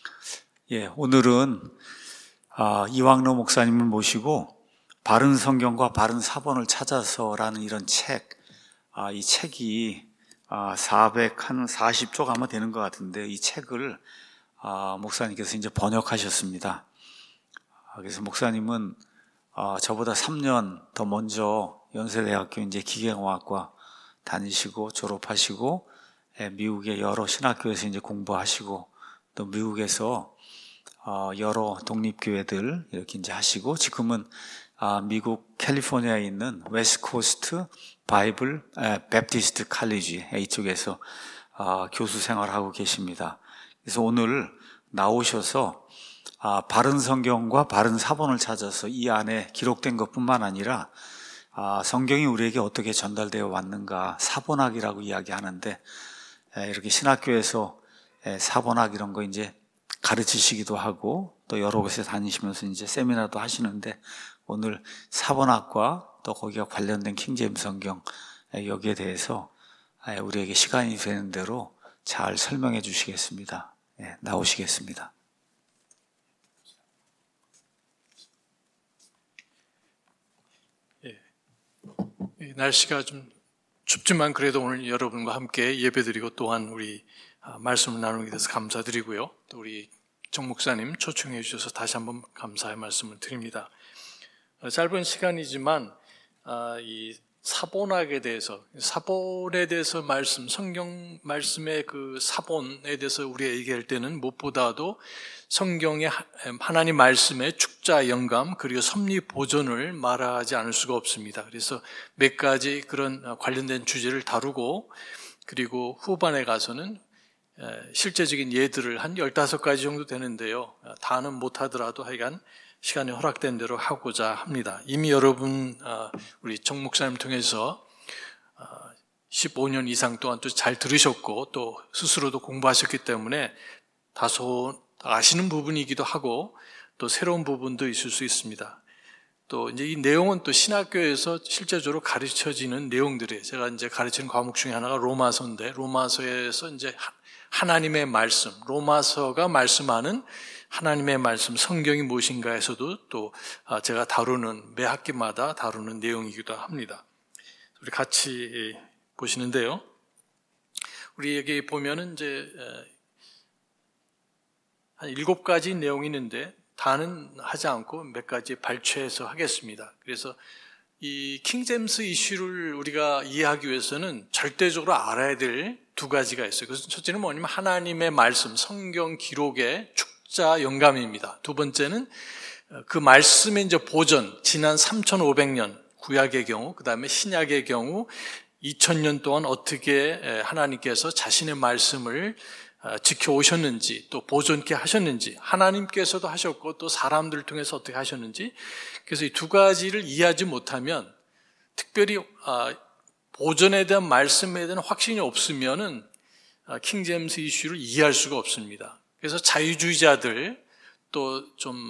오늘은 이왕로 목사님을 모시고 바른 성경과 바른 사본을 찾아서라는 이런 책, 이 책이 440쪽 아마 되는 것 같은데 이 책을 목사님께서 이제 번역하셨습니다. 그래서 목사님은 저보다 3년 더 먼저 연세대학교 이제 기계공학과 다니시고 졸업하시고 미국의 여러 신학교에서 이제 공부하시고 또 미국에서 여러 독립교회들 이렇게 이제 하시고 지금은 미국 캘리포니아에 있는 웨스트코스트 바이블 베프티스트 칼리지 이쪽에서 교수 생활하고 계십니다. 그래서 오늘 나오셔서 바른 성경과 바른 사본을 찾아서 이 안에 기록된 것뿐만 아니라 성경이 우리에게 어떻게 전달되어 왔는가 사본학이라고 이야기하는데 이렇게 신학교에서 사본학 이런 거 이제 가르치시기도 하고 또 여러 곳에 다니시면서 이제 세미나도 하시는데 오늘 사본학과 또 거기가 관련된 킹제임스 성경 여기에 대해서 우리에게 시간이 되는 대로 잘 설명해 주시겠습니다. 나오시겠습니다. 날씨가 좀 춥지만 그래도 오늘 여러분과 함께 예배드리고 또한 우리 말씀을 나누게 돼서 감사드리고요. 또 우리 정 목사님 초청해 주셔서 다시 한번 감사의 말씀을 드립니다. 짧은 시간이지만 이 사본학에 대해서 성경 말씀의 그 사본에 대해서 우리가 얘기할 때는 무엇보다도 성경의 하나님 말씀의 축자 영감 그리고 섭리 보존을 말하지 않을 수가 없습니다. 그래서 몇 가지 그런 관련된 주제를 다루고 그리고 후반에 가서는 실제적인 예들을 한 15가지 정도 되는데요. 다는 못하더라도 하여간 시간이 허락된 대로 하고자 합니다. 이미 여러분 우리 정 목사님 통해서 15년 이상 동안 또 잘 들으셨고 또 스스로도 공부하셨기 때문에 다소 아시는 부분이기도 하고 또 새로운 부분도 있을 수 있습니다. 또 이제 이 내용은 또 신학교에서 실제적으로 가르쳐지는 내용들이에요. 제가 이제 가르치는 과목 중에 하나가 로마서인데 로마서에서 이제 하나님의 말씀, 로마서가 말씀하는 하나님의 말씀, 성경이 무엇인가에서도 또 제가 매 학기마다 다루는 내용이기도 합니다. 우리 같이 보시는데요. 우리 여기 보면은 이제 한 7가지 내용이 있는데 다는 하지 않고 몇 가지 발췌해서 하겠습니다. 그래서 이 킹제임스 이슈를 우리가 이해하기 위해서는 절대적으로 알아야 될 2가지가 있어요. 그래서 첫째는 뭐냐면 하나님의 말씀, 성경 기록의 축자 영감입니다. 두 번째는 그 말씀의 이제 보존, 지난 3,500년 구약의 경우, 그 다음에 신약의 경우 2000년 동안 어떻게 하나님께서 자신의 말씀을 지켜오셨는지 또 보존케 하셨는지 하나님께서도 하셨고 또 사람들을 통해서 어떻게 하셨는지 그래서 이 2가지를 이해하지 못하면 특별히 보존에 대한 말씀에 대한 확신이 없으면은 킹제임스 이슈를 이해할 수가 없습니다. 그래서 자유주의자들 또 좀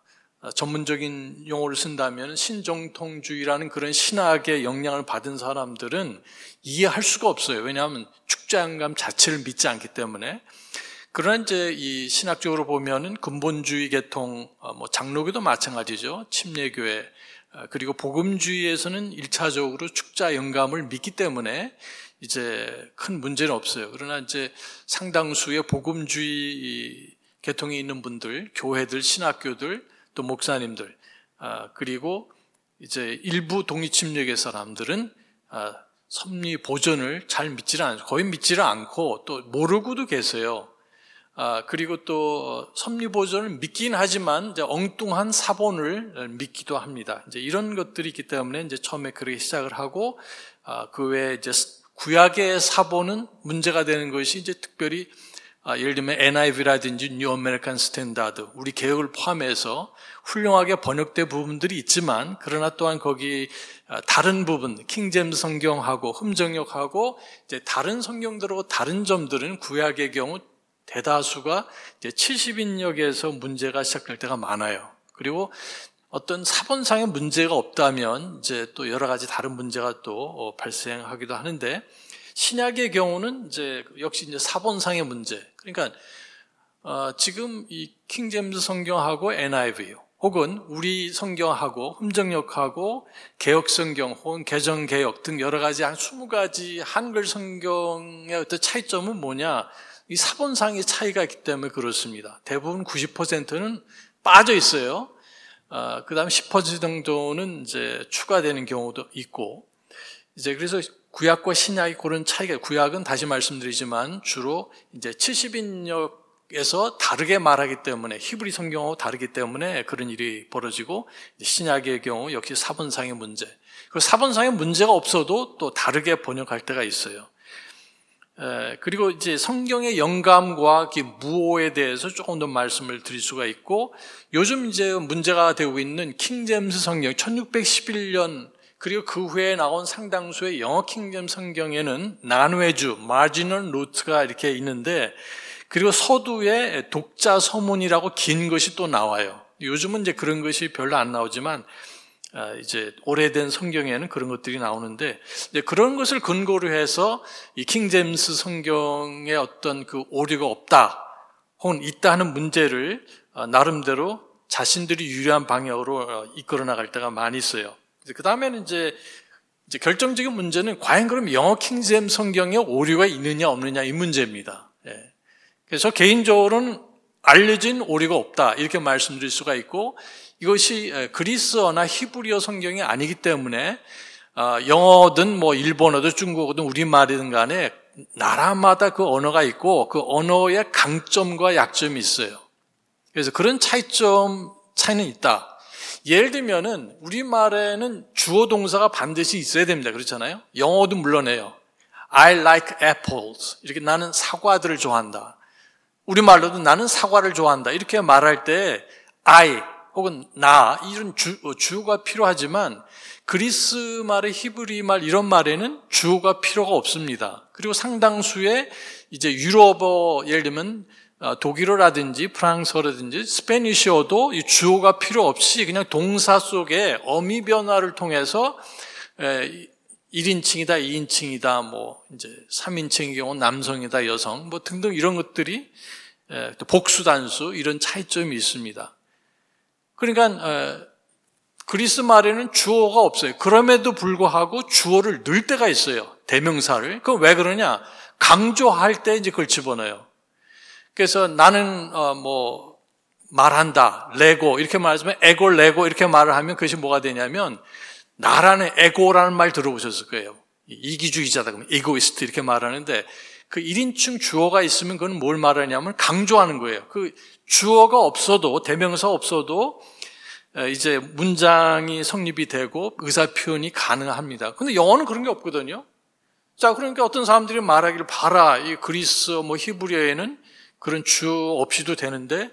전문적인 용어를 쓴다면 신정통주의라는 그런 신학의 영향을 받은 사람들은 이해할 수가 없어요. 왜냐하면 축자영감 자체를 믿지 않기 때문에. 그러나 이제 이 신학적으로 보면은 근본주의 계통, 장로교도 마찬가지죠. 침례교회 그리고 복음주의에서는 1차적으로 축자 영감을 믿기 때문에 이제 큰 문제는 없어요. 그러나 이제 상당수의 복음주의 계통에 있는 분들, 교회들, 신학교들, 또 목사님들, 그리고 이제 일부 독립침례교회 사람들은 섭리 보존을 잘 믿지를 않고 거의 믿지를 않고 또 모르고도 계세요. 그리고 또 섭리 보존을 믿긴 하지만 이제 엉뚱한 사본을 믿기도 합니다. 이제 이런 것들이 있기 때문에 이제 처음에 그렇게 시작을 하고 그 외에 이제 구약의 사본은 문제가 되는 것이 이제 특별히 예를 들면 NIV라든지 뉴 아메리칸 스탠다드 우리 개혁을 포함해서 훌륭하게 번역된 부분들이 있지만 그러나 또한 거기 다른 부분 킹제임스 성경하고 흠정역하고 이제 다른 성경들하고 다른 점들은 구약의 경우 대다수가 이제 70인역에서 문제가 시작될 때가 많아요. 그리고 어떤 사본상의 문제가 없다면 이제 또 여러 가지 다른 문제가 또 발생하기도 하는데 신약의 경우는 이제 역시 이제 사본상의 문제. 그러니까 지금 이 킹제임스 성경하고 NIV 혹은 우리 성경하고 흠정역하고 개역성경 혹은 개정개역 등 여러 가지 한 20가지 한글 성경의 어떤 차이점은 뭐냐? 이 사본상의 차이가 있기 때문에 그렇습니다. 대부분 90%는 빠져 있어요. 그 다음 10% 정도는 이제 추가되는 경우도 있고, 이제 그래서 구약과 신약이 그런 차이가, 구약은 다시 말씀드리지만 주로 이제 70인역에서 다르게 말하기 때문에, 히브리 성경하고 다르기 때문에 그런 일이 벌어지고, 신약의 경우 역시 사본상의 문제. 그 사본상의 문제가 없어도 또 다르게 번역할 때가 있어요. 그리고 이제 성경의 영감과 무오에 대해서 조금 더 말씀을 드릴 수가 있고, 요즘 이제 문제가 되고 있는 킹제임스 성경 1611년 그리고 그 후에 나온 상당수의 영어 킹제임스 성경에는 난외주, 마지널 노트가 이렇게 있는데, 그리고 서두에 독자 서문이라고 긴 것이 또 나와요. 요즘은 이제 그런 것이 별로 안 나오지만 이제 오래된 성경에는 그런 것들이 나오는데, 이제 그런 것을 근거로 해서 이 킹제임스 성경에 어떤 그 오류가 없다 혹은 있다 하는 문제를 나름대로 자신들이 유리한 방향으로 이끌어 나갈 때가 많이 있어요. 그 다음에는 이제 결정적인 문제는 과연 그럼 영어 킹제임스 성경에 오류가 있느냐 없느냐 이 문제입니다. 그래서 개인적으로는 알려진 오류가 없다 이렇게 말씀드릴 수가 있고, 이것이 그리스어나 히브리어 성경이 아니기 때문에 영어든 뭐 일본어든 중국어든 우리말이든 간에 나라마다 그 언어가 있고 그 언어의 강점과 약점이 있어요. 그래서 그런 차이는 있다. 예를 들면은 우리말에는 주어 동사가 반드시 있어야 됩니다. 그렇잖아요. 영어도 물론이에요. I like apples. 이렇게 나는 사과들을 좋아한다. 우리말로도 나는 사과를 좋아한다. 이렇게 말할 때 I 혹은 나 이런 주어가 필요하지만 그리스 말의 히브리 말 이런 말에는 주어가 필요가 없습니다. 그리고 상당수의 이제 유럽어 예를 들면 독일어라든지 프랑스어라든지 스페니쉬어도 이 주어가 필요 없이 그냥 동사 속에 어미 변화를 통해서 1인칭이다, 2인칭이다, 뭐 이제 3인칭의 경우 남성이다, 여성 뭐 등등 이런 것들이 또 복수 단수 이런 차이점이 있습니다. 그러니까 그리스 말에는 주어가 없어요. 그럼에도 불구하고 주어를 넣을 때가 있어요. 대명사를. 그럼 왜 그러냐? 강조할 때 이제 그걸 집어넣어요. 그래서 나는 뭐 말한다, 레고 이렇게 말하지만 에고, 레고 이렇게 말을 하면 그것이 뭐가 되냐면 나라는 에고라는 말 들어보셨을 거예요. 이기주의자다 그러면 egoist 이렇게 말하는데 그 1인칭 주어가 있으면 그건 뭘 말하냐면 강조하는 거예요. 그 주어가 없어도 대명사 없어도 이제 문장이 성립이 되고 의사 표현이 가능합니다. 근데 영어는 그런 게 없거든요. 자, 그러니까 어떤 사람들이 말하기를 봐라. 이 그리스어 뭐 히브리어에는 그런 주어 없이도 되는데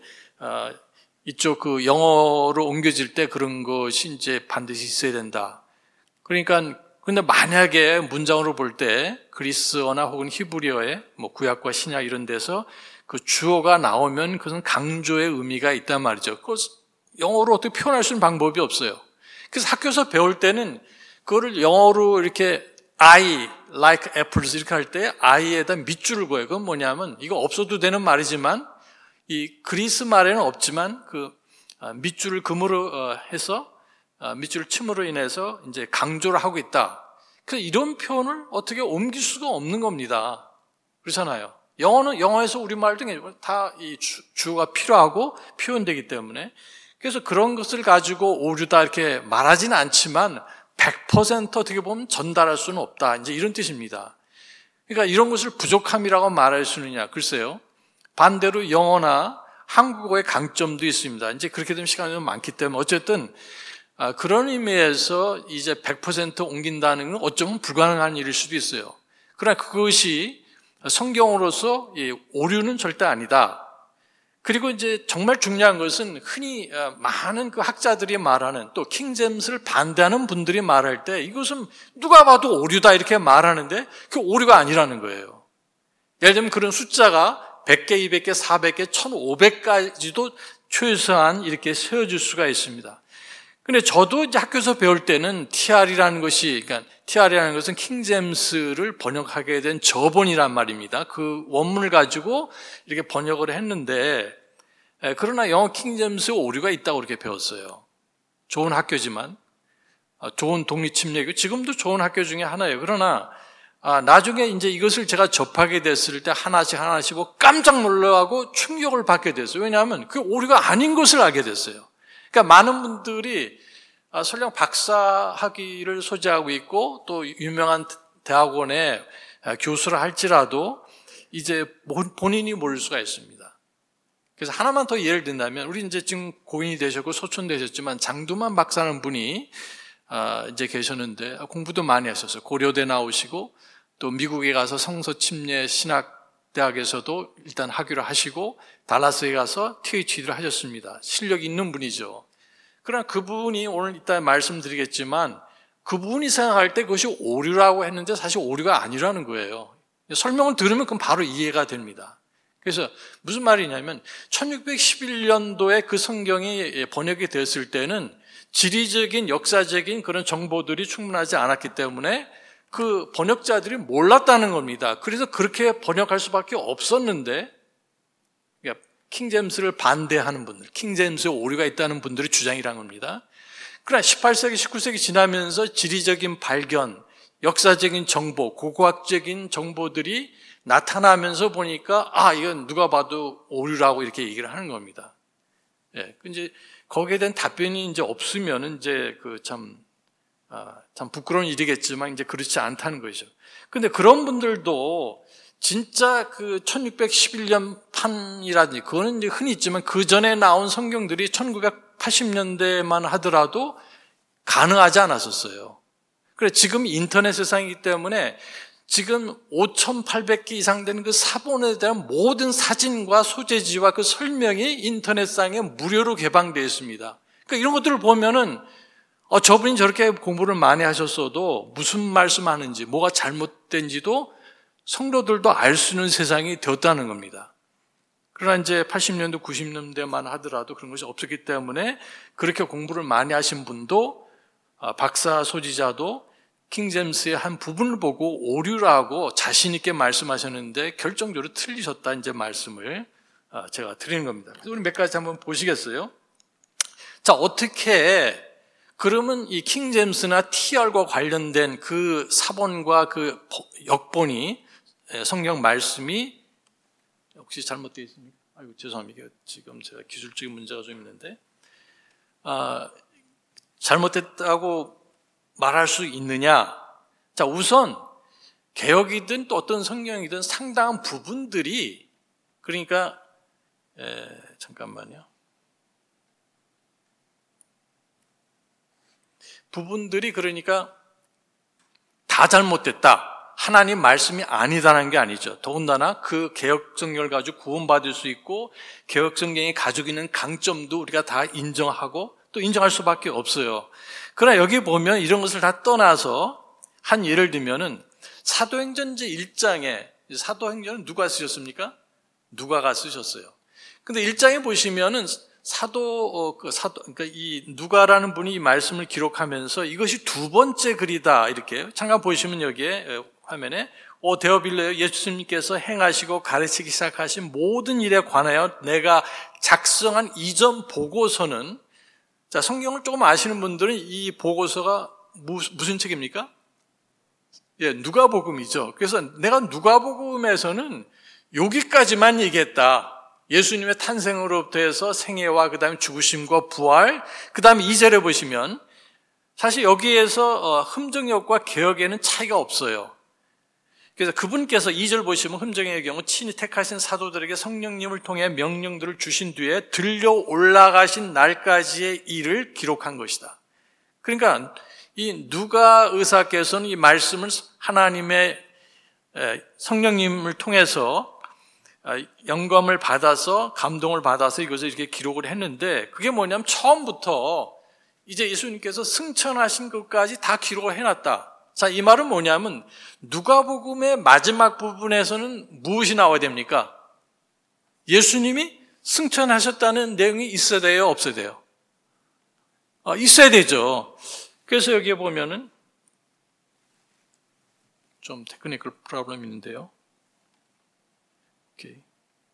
이쪽 그 영어로 옮겨질 때 그런 것이 이제 반드시 있어야 된다. 그러니까 근데 만약에 문장으로 볼 때 그리스어나 혹은 히브리어에 뭐 구약과 신약 이런 데서 그 주어가 나오면 그것은 강조의 의미가 있단 말이죠. 그걸 영어로 어떻게 표현할 수 있는 방법이 없어요. 그래서 학교에서 배울 때는 그거를 영어로 이렇게 I like apples 이렇게 할 때 I에다 밑줄을 그어요. 그건 뭐냐면 이거 없어도 되는 말이지만 이 그리스 말에는 없지만 그 밑줄을 금으로 해서 밑줄을 침으로 인해서 이제 강조를 하고 있다. 그래서 이런 표현을 어떻게 옮길 수가 없는 겁니다. 그렇잖아요. 영어는 영어에서 우리말 등에 다 이 주어가 필요하고 표현되기 때문에 그래서 그런 것을 가지고 오류다 이렇게 말하지는 않지만 100% 어떻게 보면 전달할 수는 없다. 이제 이런 뜻입니다. 그러니까 이런 것을 부족함이라고 말할 수 있느냐? 글쎄요. 반대로 영어나 한국어의 강점도 있습니다. 이제 그렇게 되면 시간이 많기 때문에 어쨌든 그런 의미에서 이제 100% 옮긴다는 건 어쩌면 불가능한 일일 수도 있어요. 그러나 그것이 성경으로서 오류는 절대 아니다. 그리고 이제 정말 중요한 것은 흔히 많은 그 학자들이 말하는 또 킹제임스를 반대하는 분들이 말할 때 이것은 누가 봐도 오류다 이렇게 말하는데 그 오류가 아니라는 거예요. 예를 들면 그런 숫자가 100개, 200개, 400개, 1500까지도 최소한 이렇게 세워질 수가 있습니다. 근데 저도 이제 학교에서 배울 때는 TR이라는 것은 킹제임스를 번역하게 된 저본이란 말입니다. 그 원문을 가지고 이렇게 번역을 했는데, 그러나 영어 킹제임스에 오류가 있다고 그렇게 배웠어요. 좋은 학교지만, 좋은 독립침례교, 지금도 좋은 학교 중에 하나예요. 그러나 나중에 이제 이것을 제가 접하게 됐을 때 하나씩 깜짝 놀라고 충격을 받게 됐어요. 왜냐하면 그 오류가 아닌 것을 알게 됐어요. 그러니까 많은 분들이 설령 박사 학위를 소지하고 있고 또 유명한 대학원에 교수를 할지라도 이제 본인이 모를 수가 있습니다. 그래서 하나만 더 예를 든다면, 우리 이제 지금 고인이 되셨고 소천되셨지만 장두만 박사라는 분이 이제 계셨는데 공부도 많이 하셨어요. 고려대 나오시고 또 미국에 가서 성서 침례 신학대학에서도 일단 학위를 하시고 달라스에 가서 PhD를 하셨습니다. 실력이 있는 분이죠. 그러나 그분이 오늘 이따 말씀드리겠지만 그분이 생각할 때 그것이 오류라고 했는데 사실 오류가 아니라는 거예요. 설명을 들으면 그건 바로 이해가 됩니다. 그래서 무슨 말이냐면 1611년도에 그 성경이 번역이 됐을 때는 지리적인 역사적인 그런 정보들이 충분하지 않았기 때문에 그 번역자들이 몰랐다는 겁니다. 그래서 그렇게 번역할 수밖에 없었는데, 킹제임스를 반대하는 분들, 킹제임스에 오류가 있다는 분들의 주장이란 겁니다. 그러나 18세기, 19세기 지나면서 지리적인 발견, 역사적인 정보, 고고학적인 정보들이 나타나면서 보니까 이건 누가 봐도 오류라고 이렇게 얘기를 하는 겁니다. 이제 거기에 대한 답변이 이제 없으면은 이제 참 부끄러운 일이겠지만 이제 그렇지 않다는 거죠. 근데 그런 분들도 진짜 1611년 판이라든지 그거는 이제 흔히 있지만 그 전에 나온 성경들이 1980년대만 하더라도 가능하지 않았었어요. 그래 지금 인터넷 세상이기 때문에 지금 5,800개 이상 되는 그 사본에 대한 모든 사진과 소재지와 그 설명이 인터넷상에 무료로 개방되어 있습니다. 그러니까 이런 것들을 보면은 저분이 저렇게 공부를 많이 하셨어도 무슨 말씀하는지 뭐가 잘못된지도 성도들도 알 수 있는 세상이 되었다는 겁니다. 그러나 이제 80년대, 90년대만 하더라도 그런 것이 없었기 때문에 그렇게 공부를 많이 하신 분도 박사 소지자도 킹제임스의 한 부분을 보고 오류라고 자신 있게 말씀하셨는데 결정적으로 틀리셨다 이제 말씀을 제가 드리는 겁니다. 그래서 우리 몇 가지 한번 보시겠어요? 자, 어떻게 그러면 이 킹제임스나 TR과 관련된 그 사본과 그 역본이 성경 말씀이 혹시 잘못되어 있습니까? 아이고 죄송합니다. 지금 제가 기술적인 문제가 좀 있는데 잘못됐다고 말할 수 있느냐? 자, 우선 개역이든 또 어떤 성경이든 상당한 부분들이 그러니까 잠깐만요. 부분들이 그러니까 다 잘못됐다. 하나님 말씀이 아니다라는 게 아니죠. 더군다나 그 개역성경을 가지고 구원받을 수 있고 개역성경이 가지고 있는 강점도 우리가 다 인정하고 또 인정할 수밖에 없어요. 그러나 여기 보면 이런 것을 다 떠나서 한 예를 들면은 사도행전 제1장에 사도행전은 누가 쓰셨습니까? 누가가 쓰셨어요. 근데 1장에 보시면은 그러니까 이 누가라는 분이 이 말씀을 기록하면서 이것이 두 번째 글이다 이렇게 잠깐 보시면 여기에 화면에 데어빌레요 예수님께서 행하시고 가르치기 시작하신 모든 일에 관하여 내가 작성한 이전 보고서는 자 성경을 조금 아시는 분들은 이 보고서가 무슨 책입니까? 누가복음이죠. 그래서 내가 누가복음에서는 여기까지만 얘기했다. 예수님의 탄생으로부터 해서 생애와 그 다음에 죽으심과 부활 그 다음에 2절에 보시면 사실 여기에서 흠정역과 개역에는 차이가 없어요. 그래서 그분께서 2절 보시면 흠정의 경우 친히 택하신 사도들에게 성령님을 통해 명령들을 주신 뒤에 들려 올라가신 날까지의 일을 기록한 것이다. 그러니까 이 누가 의사께서는 이 말씀을 하나님의 성령님을 통해서 영감을 받아서 감동을 받아서 이것을 이렇게 기록을 했는데 그게 뭐냐면 처음부터 이제 예수님께서 승천하신 것까지 다 기록을 해놨다. 자, 이 말은 뭐냐면 누가복음의 마지막 부분에서는 무엇이 나와야 됩니까? 예수님이 승천하셨다는 내용이 있어야 돼요, 없어야 돼요? 있어야 되죠. 그래서 여기에 보면은 좀 테크니컬 프로블럼이 있는데요. 오케이.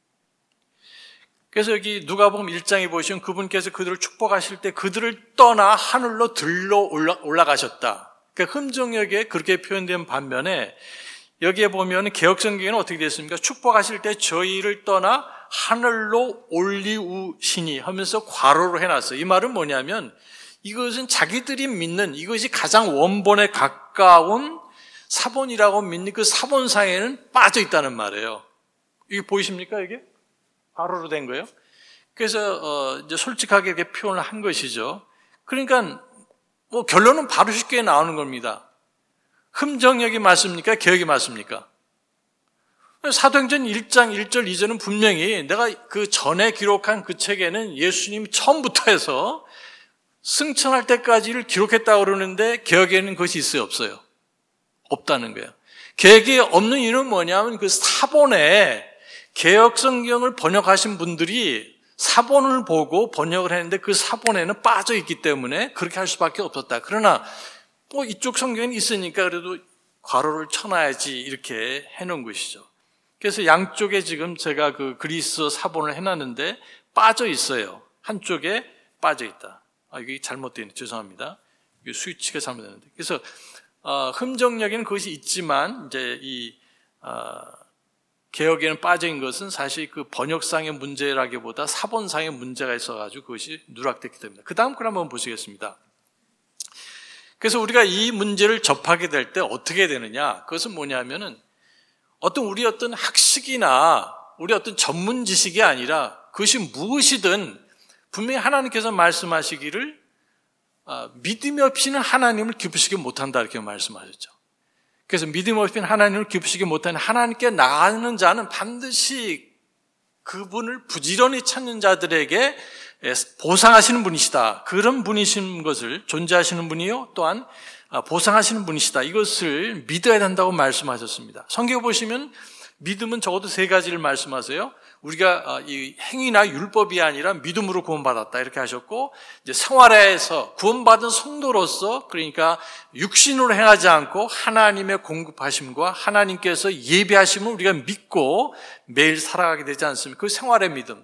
그래서 여기 누가복음 1장에 보시면 그분께서 그들을 축복하실 때 그들을 떠나 하늘로 들러 올라가셨다. 그러니까 흠정역에 그렇게 표현된 반면에 여기에 보면 개역성경에는 어떻게 되어 있습니까? 축복하실 때 저희를 떠나 하늘로 올리우시니 하면서 괄호로 해놨어요. 이 말은 뭐냐면 이것은 자기들이 믿는 이것이 가장 원본에 가까운 사본이라고 믿는 그 사본상에는 빠져 있다는 말이에요. 이게 보이십니까? 이게 괄호로 된 거예요. 그래서 이제 솔직하게 이렇게 표현을 한 것이죠. 그러니까 뭐 결론은 바로 쉽게 나오는 겁니다. 흠정역이 맞습니까? 개역이 맞습니까? 사도행전 1장 1절 2절은 분명히 내가 그 전에 기록한 그 책에는 예수님이 처음부터 해서 승천할 때까지를 기록했다고 그러는데 개역에는 그것이 있어요? 없어요? 없다는 거예요. 개역이 없는 이유는 뭐냐면 그 사본에 개역 성경을 번역하신 분들이 사본을 보고 번역을 했는데 그 사본에는 빠져 있기 때문에 그렇게 할 수밖에 없었다. 그러나 뭐 이쪽 성경이 있으니까 그래도 괄호를 쳐놔야지 이렇게 해놓은 것이죠. 그래서 양쪽에 지금 제가 그 그리스 사본을 해놨는데 빠져 있어요. 한쪽에 빠져 있다. 이게 잘못되어 있네. 죄송합니다. 이게 스위치가 잘못됐는데. 그래서 흠정역에는 그것이 있지만 이제 이 개역에는 빠져 있는 것은 사실 그 번역상의 문제라기보다 사본상의 문제가 있어가지고 그것이 누락됐기 때문에. 그 다음 걸 한번 보시겠습니다. 그래서 우리가 이 문제를 접하게 될 때 어떻게 되느냐? 그것은 뭐냐면은 우리 어떤 학식이나 우리 어떤 전문 지식이 아니라 그것이 무엇이든 분명히 하나님께서 말씀하시기를 믿음이 없이는 하나님을 기쁘시게 못한다 이렇게 말씀하셨죠. 그래서 믿음 없이는 하나님을 기쁘시게 못하는 하나님께 나가는 자는 반드시 그분을 부지런히 찾는 자들에게 보상하시는 분이시다. 그런 분이신 것을 존재하시는 분이요 또한 보상하시는 분이시다. 이것을 믿어야 된다고 말씀하셨습니다. 성경 보시면 믿음은 적어도 3가지를 말씀하세요. 우리가 이 행위나 율법이 아니라 믿음으로 구원받았다 이렇게 하셨고, 이제 생활에서 구원받은 성도로서 그러니까 육신으로 행하지 않고 하나님의 공급하심과 하나님께서 예비하심을 우리가 믿고 매일 살아가게 되지 않습니까? 그 생활의 믿음.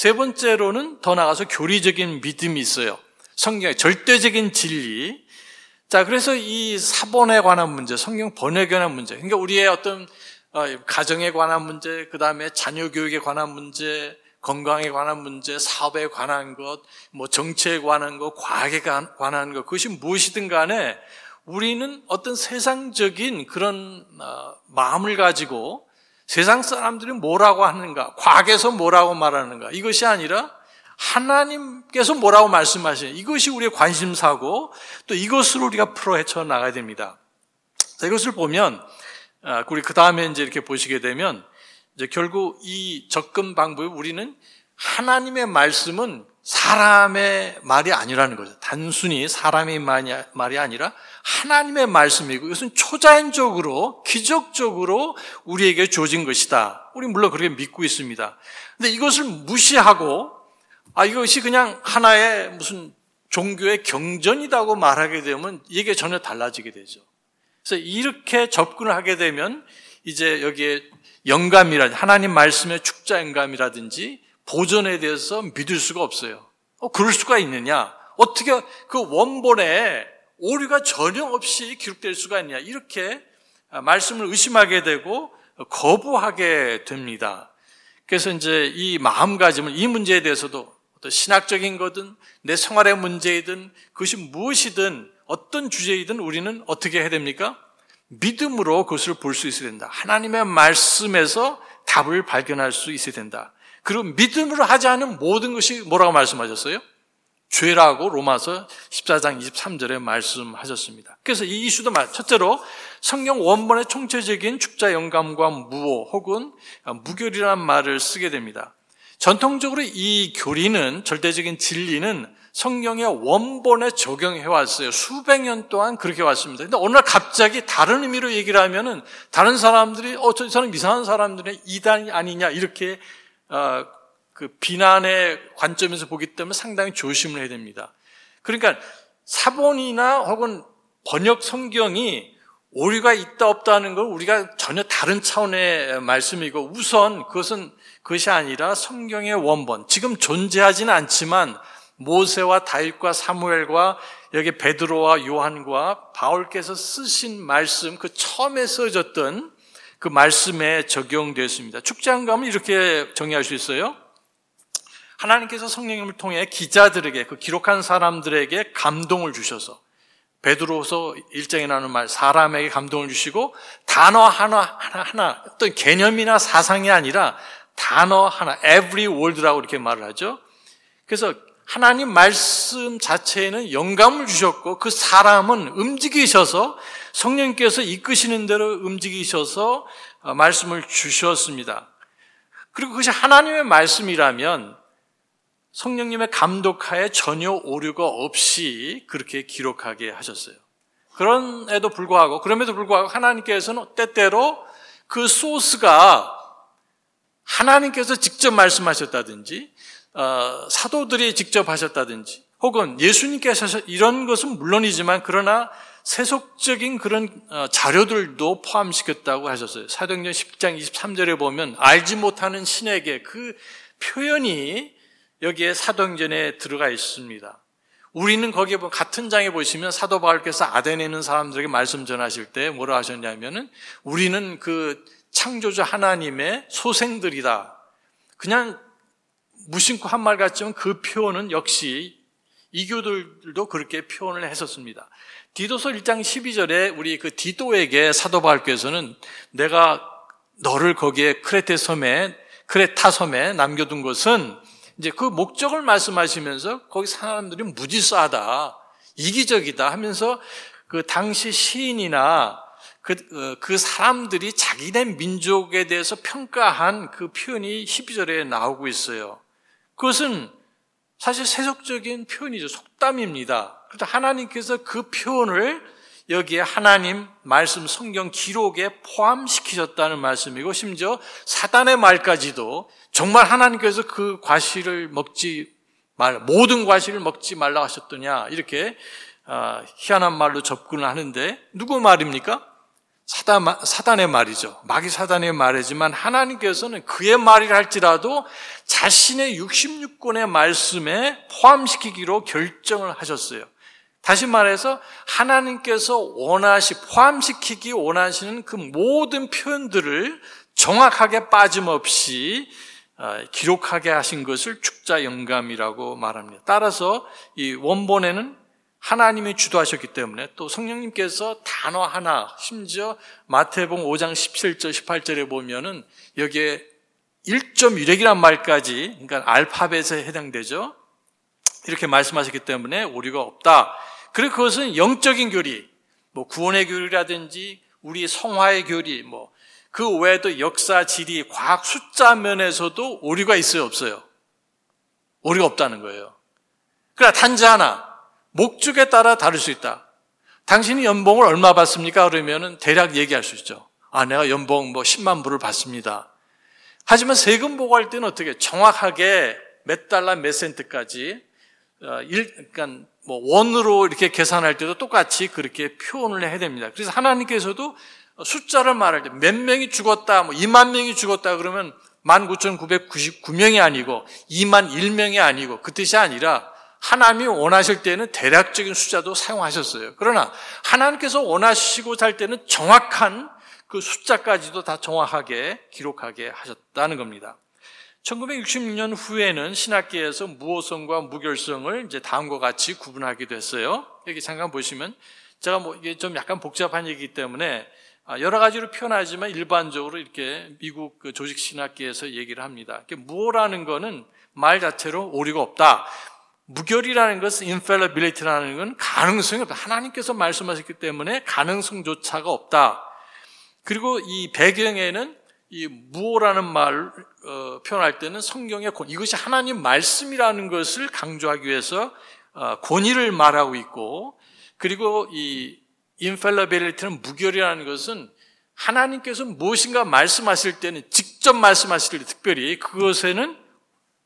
3번째로는 더 나아가서 교리적인 믿음이 있어요. 성경의 절대적인 진리. 자, 그래서 이 사본에 관한 문제, 성경 번역에 관한 문제, 그러니까 우리의 어떤 가정에 관한 문제, 그 다음에 자녀 교육에 관한 문제, 건강에 관한 문제, 사업에 관한 것, 뭐 정치에 관한 것, 과학에 관한 것, 그것이 무엇이든 간에 우리는 어떤 세상적인 그런 마음을 가지고 세상 사람들이 뭐라고 하는가, 과학에서 뭐라고 말하는가, 이것이 아니라 하나님께서 뭐라고 말씀하시는 이것이 우리의 관심사고 또 이것을 우리가 풀어 헤쳐 나가야 됩니다. 자, 이것을 보면 우리 그 다음에 이제 이렇게 보시게 되면 이제 결국 이 접근 방법이 우리는 하나님의 말씀은 사람의 말이 아니라는 거죠. 단순히 사람의 말이 아니라 하나님의 말씀이고 이것은 초자연적으로 기적적으로 우리에게 주어진 것이다. 우리 물론 그렇게 믿고 있습니다. 근데 이것을 무시하고 이것이 그냥 하나의 무슨 종교의 경전이라고 말하게 되면 이게 전혀 달라지게 되죠. 그래서 이렇게 접근을 하게 되면 이제 여기에 영감이라든지 하나님 말씀의 축자 영감이라든지 보존에 대해서 믿을 수가 없어요. 그럴 수가 있느냐? 어떻게 그 원본에 오류가 전혀 없이 기록될 수가 있냐? 이렇게 말씀을 의심하게 되고 거부하게 됩니다. 그래서 이제 이 마음가짐을 이 문제에 대해서도 어떤 신학적인 거든 내 생활의 문제이든 그것이 무엇이든 어떤 주제이든 우리는 어떻게 해야 됩니까? 믿음으로 그것을 볼 수 있어야 된다. 하나님의 말씀에서 답을 발견할 수 있어야 된다. 그리고 믿음으로 하지 않은 모든 것이 뭐라고 말씀하셨어요? 죄라고 로마서 14장 23절에 말씀하셨습니다. 그래서 이 이슈도 첫째로 성경 원본의 총체적인 축자 영감과 무오 혹은 무교리라는 말을 쓰게 됩니다. 전통적으로 이 교리는 절대적인 진리는 성경의 원본에 적용해왔어요. 수백 년 동안 그렇게 왔습니다. 근데 어느 날 갑자기 다른 의미로 얘기를 하면은 다른 사람들이 저 사람 이상한 사람들의 이단이 아니냐 이렇게 그 비난의 관점에서 보기 때문에 상당히 조심을 해야 됩니다. 그러니까 사본이나 혹은 번역 성경이 오류가 있다 없다는 걸 우리가 전혀 다른 차원의 말씀이고, 우선 그것이 아니라 성경의 원본, 지금 존재하지는 않지만 모세와 다윗과 사무엘과 여기 베드로와 요한과 바울께서 쓰신 말씀, 그 처음에 써졌던 그 말씀에 적용되었습니다. 축제한 가면 이렇게 정의할 수 있어요. 하나님께서 성령님을 통해 기자들에게, 그 기록한 사람들에게 감동을 주셔서, 베드로서 1장에 나오는 말, 사람에게 감동을 주시고 단어 하나 어떤 개념이나 사상이 아니라 단어 하나, every word라고 이렇게 말을 하죠. 그래서 하나님 말씀 자체에는 영감을 주셨고, 그 사람은 움직이셔서 성령님께서 이끄시는 대로 움직이셔서 말씀을 주셨습니다. 그리고 그것이 하나님의 말씀이라면 성령님의 감독하에 전혀 오류가 없이 그렇게 기록하게 하셨어요. 그럼에도 불구하고 하나님께서는 때때로 그 소스가 하나님께서 직접 말씀하셨다든지, 사도들이 직접 하셨다든지, 혹은 예수님께서 이런 것은 물론이지만 그러나 세속적인 그런 자료들도 포함시켰다고 하셨어요. 사도행전 10장 23절에 보면 알지 못하는 신에게, 그 표현이 여기에 사도행전에 들어가 있습니다. 우리는 거기에 같은 장에 보시면 사도 바울께서 아덴에 있는 사람들에게 말씀 전하실 때 뭐라 하셨냐면은, 우리는 그 창조주 하나님의 소생들이다. 그냥 무심코 한 말 같지만 그 표현은 역시 이교들도 그렇게 표현을 했었습니다. 디도서 1장 12절에 우리 그 디도에게 사도 바울께서는 내가 너를 거기에 크레타 섬에 남겨둔 것은, 이제 그 목적을 말씀하시면서 거기 사람들이 무지싸다, 이기적이다 하면서 그 당시 시인이나 그 사람들이 자기네 민족에 대해서 평가한 그 표현이 12절에 나오고 있어요. 그것은 사실 세속적인 표현이죠. 속담입니다. 그래서 하나님께서 그 표현을 여기에 하나님 말씀 성경 기록에 포함시키셨다는 말씀이고, 심지어 사단의 말까지도 정말 하나님께서 그 과실을 모든 과실을 먹지 말라 하셨더냐, 이렇게 희한한 말로 접근을 하는데, 누구 말입니까? 사단의 말이죠. 마귀 사단의 말이지만 하나님께서는 그의 말이라 할지라도 자신의 66권의 말씀에 포함시키기로 결정을 하셨어요. 다시 말해서 하나님께서 포함시키기 원하시는 그 모든 표현들을 정확하게 빠짐없이 기록하게 하신 것을 축자 영감이라고 말합니다. 따라서 이 원본에는 하나님이 주도하셨기 때문에, 또 성령님께서 단어 하나, 심지어 마태복음 5장 17절 18절에 보면은 여기에 1.1획이란 말까지, 그러니까 알파벳에 해당되죠. 이렇게 말씀하셨기 때문에 오류가 없다. 그리고 그것은 영적인 교리, 구원의 교리라든지 우리 성화의 교리, 그 외에도 역사, 지리, 과학, 숫자 면에서도 오류가 있어요, 없어요? 오류가 없다는 거예요. 그러나 단지 하나, 목적에 따라 다를 수 있다. 당신이 연봉을 얼마 받습니까? 그러면은 대략 얘기할 수 있죠. 내가 연봉 10만 불을 받습니다. 하지만 세금 보고할 때는 어떻게 정확하게 몇 달러 몇 센트까지, 그러니까 원으로 이렇게 계산할 때도 똑같이 그렇게 표현을 해야 됩니다. 그래서 하나님께서도 숫자를 말할 때 몇 명이 죽었다, 2만 명이 죽었다 그러면 19,999명이 아니고 2만 1명이 아니고 그 뜻이 아니라, 하나님이 원하실 때는 대략적인 숫자도 사용하셨어요. 그러나 하나님께서 원하시고 살 때는 정확한 그 숫자까지도 다 정확하게 기록하게 하셨다는 겁니다. 1966년 후에는 신학계에서 무호성과 무결성을 이제 다음과 같이 구분하기도 했어요. 여기 잠깐 보시면, 제가 이게 좀 약간 복잡한 얘기이기 때문에 여러 가지로 표현하지만 일반적으로 이렇게 미국 그 조직 신학계에서 얘기를 합니다. 무호라는 거는 말 자체로 오류가 없다. 무결이라는 것은 infallibility라는 건 가능성이 없다. 하나님께서 말씀하셨기 때문에 가능성조차가 없다. 그리고 이 배경에는 이 무호라는 말 표현할 때는 성경의 이것이 하나님 말씀이라는 것을 강조하기 위해서 권위를 말하고 있고, 그리고 이 infallibility는 무결이라는 것은 하나님께서 무엇인가 말씀하실 때는, 직접 말씀하실 때 특별히 그것에는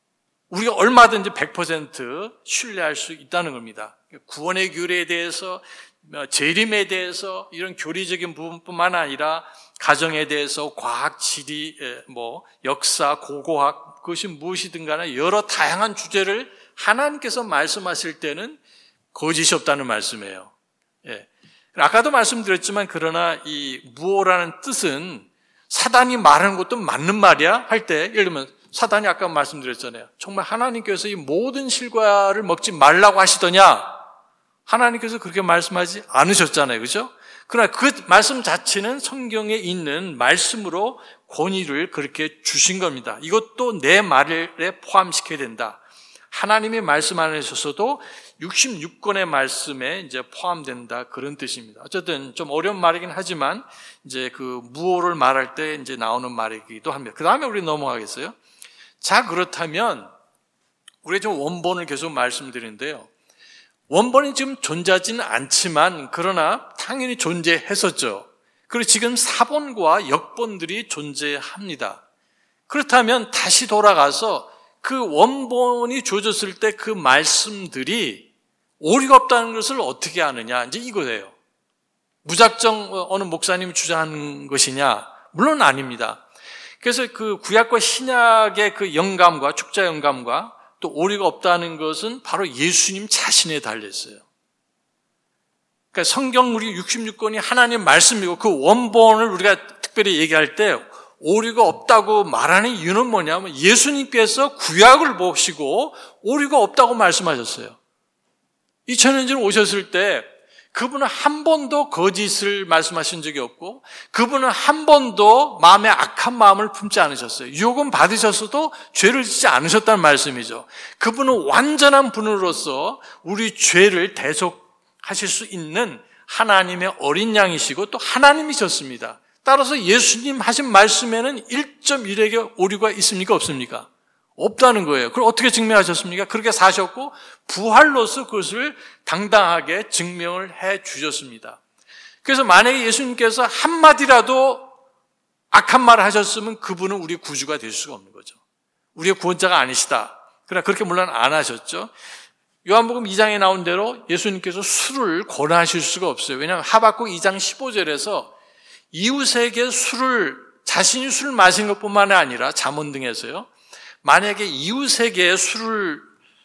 우리가 얼마든지 100% 신뢰할 수 있다는 겁니다. 구원의 교리에 대해서, 재림에 대해서 이런 교리적인 부분뿐만 아니라 가정에 대해서 과학, 지리, 역사, 고고학, 그것이 무엇이든 간에 여러 다양한 주제를 하나님께서 말씀하실 때는 거짓이 없다는 말씀이에요. 예. 아까도 말씀드렸지만 그러나 이 무오라는 뜻은 사단이 말하는 것도 맞는 말이야 할 때, 예를 들면 사단이 아까 말씀드렸잖아요. 정말 하나님께서 이 모든 실과를 먹지 말라고 하시더냐? 하나님께서 그렇게 말씀하지 않으셨잖아요. 그죠? 그러나 그 말씀 자체는 성경에 있는 말씀으로 권위를 그렇게 주신 겁니다. 이것도 내 말에 포함시켜야 된다. 하나님이 말씀 안 하셨어도 66권의 말씀에 이제 포함된다. 그런 뜻입니다. 어쨌든 좀 어려운 말이긴 하지만 이제 그 무오를 말할 때 이제 나오는 말이기도 합니다. 그 다음에 우리 넘어가겠어요? 자, 그렇다면 우리 좀 원본을 계속 말씀드리는데요. 원본이 지금 존재하지는 않지만 그러나 당연히 존재했었죠. 그리고 지금 사본과 역본들이 존재합니다. 그렇다면 다시 돌아가서 그 원본이 주어졌을 때 그 말씀들이 오류가 없다는 것을 어떻게 아느냐, 이제 이거예요. 무작정 어느 목사님이 주장하는 것이냐? 물론 아닙니다. 그래서 그 구약과 신약의 그 영감과 축자 영감과 또 오류가 없다는 것은 바로 예수님 자신에 달려있어요. 그러니까 성경 우리 66권이 하나님 말씀이고 그 원본을 우리가 특별히 얘기할 때 오류가 없다고 말하는 이유는 뭐냐면 예수님께서 구약을 보시고 오류가 없다고 말씀하셨어요. 2000년 전 오셨을 때 그분은 한 번도 거짓을 말씀하신 적이 없고 그분은 한 번도 마음에 악한 마음을 품지 않으셨어요. 유혹은 받으셨어도 죄를 짓지 않으셨다는 말씀이죠. 그분은 완전한 분으로서 우리 죄를 대속하실 수 있는 하나님의 어린 양이시고 또 하나님이셨습니다. 따라서 예수님 하신 말씀에는 1.1에게 오류가 있습니까? 없습니까? 없다는 거예요. 그걸 어떻게 증명하셨습니까? 그렇게 사셨고 부활로서 그것을 당당하게 증명을 해 주셨습니다. 그래서 만약에 예수님께서 한마디라도 악한 말을 하셨으면 그분은 우리의 구주가 될 수가 없는 거죠. 우리의 구원자가 아니시다. 그러나 그렇게 물론 안 하셨죠. 요한복음 2장에 나온 대로 예수님께서 술을 권하실 수가 없어요. 왜냐하면 하박국 2장 15절에서 이웃에게 자신이 술을 마신 것뿐만 아니라 잠언 등에서요. 만약에 이웃에게 술을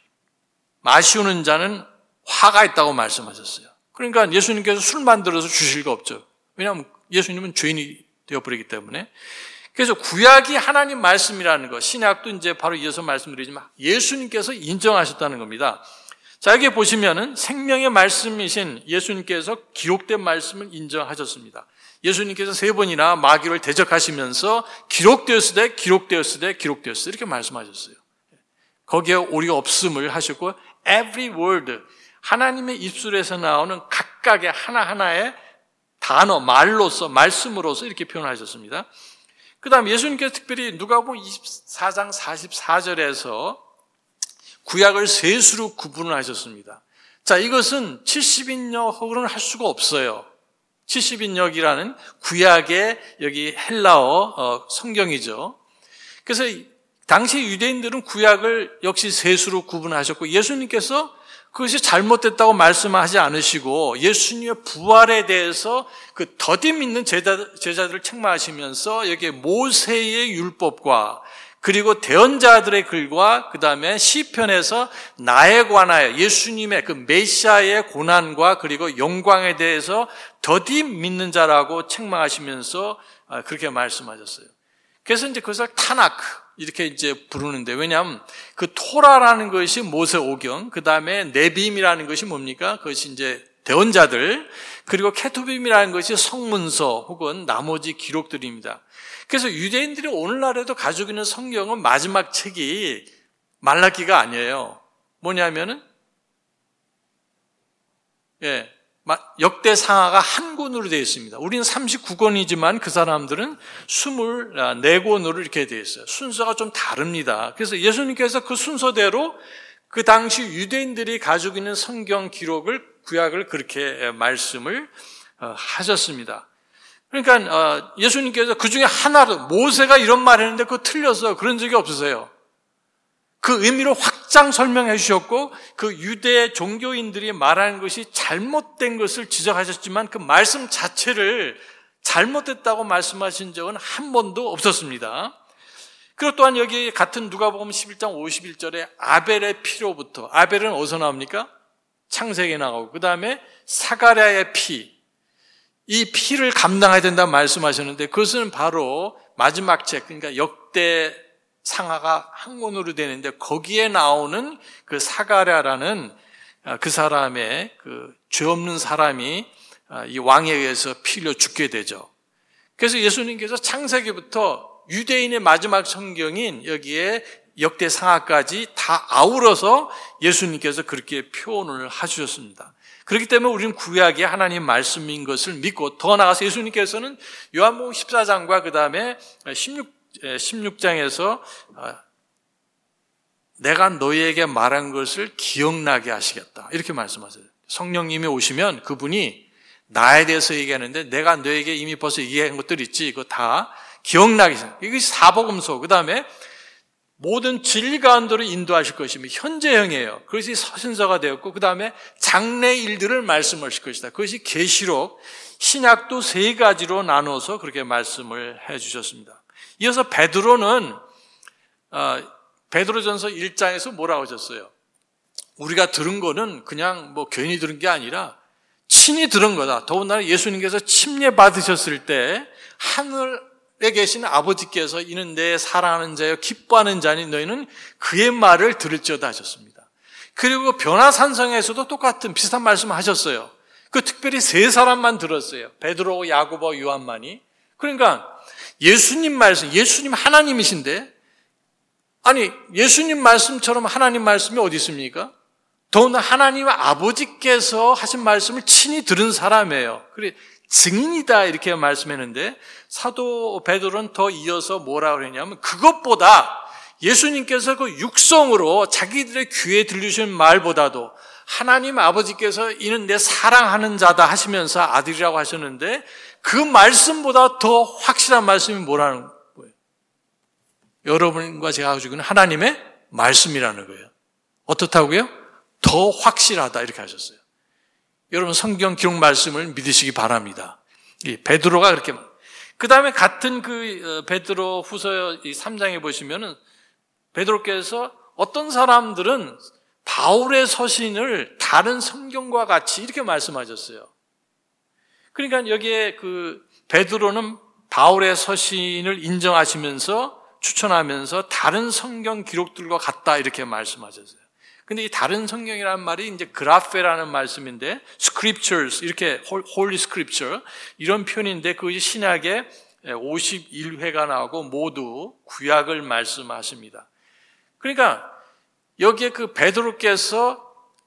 마시우는 자는 화가 있다고 말씀하셨어요. 그러니까 예수님께서 술 만들어서 주실 거 없죠. 왜냐하면 예수님은 죄인이 되어버리기 때문에. 그래서 구약이 하나님 말씀이라는 것, 신약도 이제 바로 이어서 말씀드리지만 예수님께서 인정하셨다는 겁니다. 자, 여기 보시면은 생명의 말씀이신 예수님께서 기록된 말씀을 인정하셨습니다. 예수님께서 3번이나 마귀를 대적하시면서 기록되었으되 이렇게 말씀하셨어요. 거기에 오류가 없음을 하셨고 every word, 하나님의 입술에서 나오는 각각의 하나하나의 단어, 말로서, 말씀으로서 이렇게 표현하셨습니다. 그 다음 예수님께서 특별히 누가복음 24장 44절에서 구약을 세 수로 구분을 하셨습니다. 자, 이것은 70인역으로는 할 수가 없어요. 70인역이라는 구약의 여기 헬라어 성경이죠. 그래서 당시 유대인들은 구약을 역시 세 수로 구분하셨고 예수님께서 그것이 잘못됐다고 말씀하지 않으시고 예수님의 부활에 대해서 그 더딘 믿는 제자들을 책망하시면서 여기 모세의 율법과 그리고 대언자들의 글과 그 다음에 시편에서 나에 관하여 예수님의 그 메시아의 고난과 그리고 영광에 대해서 더디 믿는 자라고 책망하시면서 그렇게 말씀하셨어요. 그래서 이제 그것을 타나크 이렇게 이제 부르는데 왜냐하면 그 토라라는 것이 모세 오경, 그 다음에 네빔이라는 것이 뭡니까? 그것이 이제 대언자들, 그리고 케투빔이라는 것이 성문서 혹은 나머지 기록들입니다. 그래서 유대인들이 오늘날에도 가지고 있는 성경은 마지막 책이 말라기가 아니에요. 뭐냐면은 역대상하가 한 권으로 되어 있습니다. 우리는 39권이지만 그 사람들은 24권으로 이렇게 되어 있어요. 순서가 좀 다릅니다. 그래서 예수님께서 그 순서대로 그 당시 유대인들이 가지고 있는 성경 기록을 구약을 그렇게 말씀을 하셨습니다. 그러니까 예수님께서 그 중에 하나로 모세가 이런 말 했는데 그거 틀렸어. 그런 적이 없으세요. 그 의미를 확장 설명해 주셨고 그 유대 종교인들이 말하는 것이 잘못된 것을 지적하셨지만 그 말씀 자체를 잘못됐다고 말씀하신 적은 한 번도 없었습니다. 그리고 또한 여기 같은 누가복음 11장 51절에 아벨의 피로부터, 아벨은 어디서 나옵니까? 창세기에 나오고, 그 다음에 사가랴의 피, 이 피를 감당해야 된다고 말씀하셨는데 그것은 바로 마지막 책, 그러니까 역대 상하가 한 권으로 되는데 거기에 나오는 그 사가랴라는 그 사람의 그 죄 없는 사람이 이 왕에 의해서 피 흘려 죽게 되죠. 그래서 예수님께서 창세기부터 유대인의 마지막 성경인 여기에 역대 상하까지 다 아우러서 예수님께서 그렇게 표현을 해주셨습니다. 그렇기 때문에 우리는 구약이 하나님 말씀인 것을 믿고 더 나아가서 예수님께서는 요한복음 14장과 그 다음에 16장에서 내가 너희에게 말한 것을 기억나게 하시겠다 이렇게 말씀하세요. 성령님이 오시면 그분이 나에 대해서 얘기하는데 내가 너에게 이미 벌써 얘기한 것들 있지 이거 다 기억나게 하시겠다. 이것이 사복음서. 그 다음에 모든 진리 가운데로 인도하실 것이며 현재형이에요. 그것이 서신서가 되었고 그 다음에 장래 일들을 말씀하실 것이다. 그것이 계시록. 신약도 세 가지로 나눠서 그렇게 말씀을 해주셨습니다. 이어서 베드로는 베드로전서 1장에서 뭐라고 하셨어요? 우리가 들은 거는 그냥 뭐 괜히 들은 게 아니라 친히 들은 거다. 더군다나 예수님께서 침례 받으셨을 때 하늘에 계신 아버지께서 이는 내 사랑하는 자여 기뻐하는 자니 너희는 그의 말을 들을지어다 하셨습니다. 그리고 변화산성에서도 똑같은 비슷한 말씀을 하셨어요. 그 특별히 세 사람만 들었어요. 베드로, 야고보, 요한만이. 그러니까 예수님 말씀, 예수님 하나님이신데 아니 예수님 말씀처럼 하나님 말씀이 어디 있습니까? 더구나 하나님 아버지께서 하신 말씀을 친히 들은 사람이에요. 그래 증인이다 이렇게 말씀했는데 사도 베드로는 더 이어서 뭐라고 그러냐면 그것보다 예수님께서 그 육성으로 자기들의 귀에 들리신 말보다도 하나님 아버지께서 이는 내 사랑하는 자다 하시면서 아들이라고 하셨는데 그 말씀보다 더 확실한 말씀이 뭐라는 거예요? 여러분과 제가 가지고 있는 하나님의 말씀이라는 거예요. 어떻다고요? 더 확실하다 이렇게 하셨어요. 여러분 성경 기록 말씀을 믿으시기 바랍니다. 베드로가 그렇게 그 다음에 같은 그 베드로 후서 3장에 보시면은 베드로께서 어떤 사람들은 바울의 서신을 다른 성경과 같이 이렇게 말씀하셨어요. 그러니까 여기에 그 베드로는 바울의 서신을 인정하시면서 추천하면서 다른 성경 기록들과 같다 이렇게 말씀하셨어요. 근데 이 다른 성경이라는 말이 이제 그라페라는 말씀인데 scriptures 이렇게 holy scripture 이런 표현인데 그것이 신약에 51회가 나오고 모두 구약을 말씀하십니다. 그러니까 여기에 그 베드로께서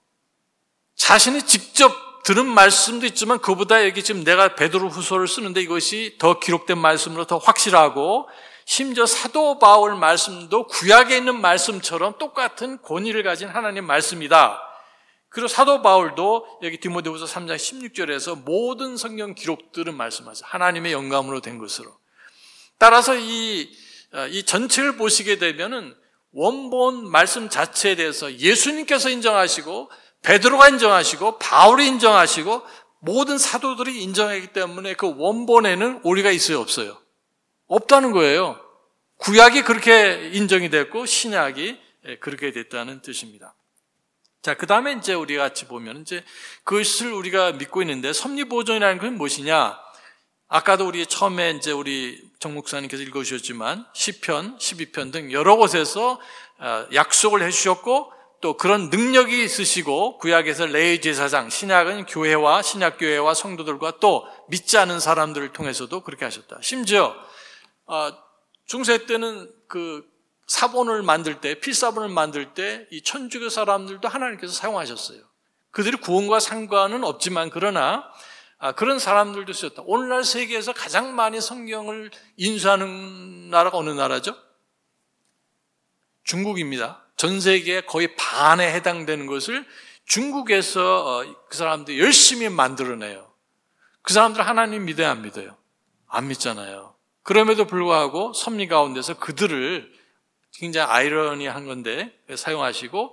자신이 직접 들은 말씀도 있지만 그보다 여기 지금 내가 베드로 후서를 쓰는데 이것이 더 기록된 말씀으로 더 확실하고 심지어 사도 바울 말씀도 구약에 있는 말씀처럼 똑같은 권위를 가진 하나님 말씀이다. 그리고 사도 바울도 여기 디모데후서 3장 16절에서 모든 성경 기록들은 말씀하죠. 하나님의 영감으로 된 것으로. 따라서 이 전체를 보시게 되면은 원본 말씀 자체에 대해서 예수님께서 인정하시고 베드로가 인정하시고 바울이 인정하시고 모든 사도들이 인정하기 때문에 그 원본에는 오류가 있어요, 없어요? 없다는 거예요. 구약이 그렇게 인정이 됐고 신약이 그렇게 됐다는 뜻입니다. 자, 그 다음에 이제 우리 같이 보면 이제 그것을 우리가 믿고 있는데 섭리보존이라는 건 무엇이냐? 아까도 우리 처음에 이제 우리 정 목사님께서 읽어주셨지만 시편, 12편 등 여러 곳에서 약속을 해주셨고 또 그런 능력이 있으시고 구약에서 레위 제사장, 신약은 교회와 신약교회와 성도들과 또 믿지 않은 사람들을 통해서도 그렇게 하셨다. 심지어 중세 때는 그 사본을 만들 때, 필사본을 만들 때 이 천주교 사람들도 하나님께서 사용하셨어요. 그들이 구원과 상관은 없지만 그러나 그런 사람들도 쓰였다. 오늘날 세계에서 가장 많이 성경을 인수하는 나라가 어느 나라죠? 중국입니다. 전 세계의 거의 반에 해당되는 것을 중국에서 그 사람들이 열심히 만들어내요. 그 사람들 하나님 믿어야 안 믿어요? 안 믿잖아요. 그럼에도 불구하고 섭리 가운데서 그들을 굉장히 아이러니한 건데 사용하시고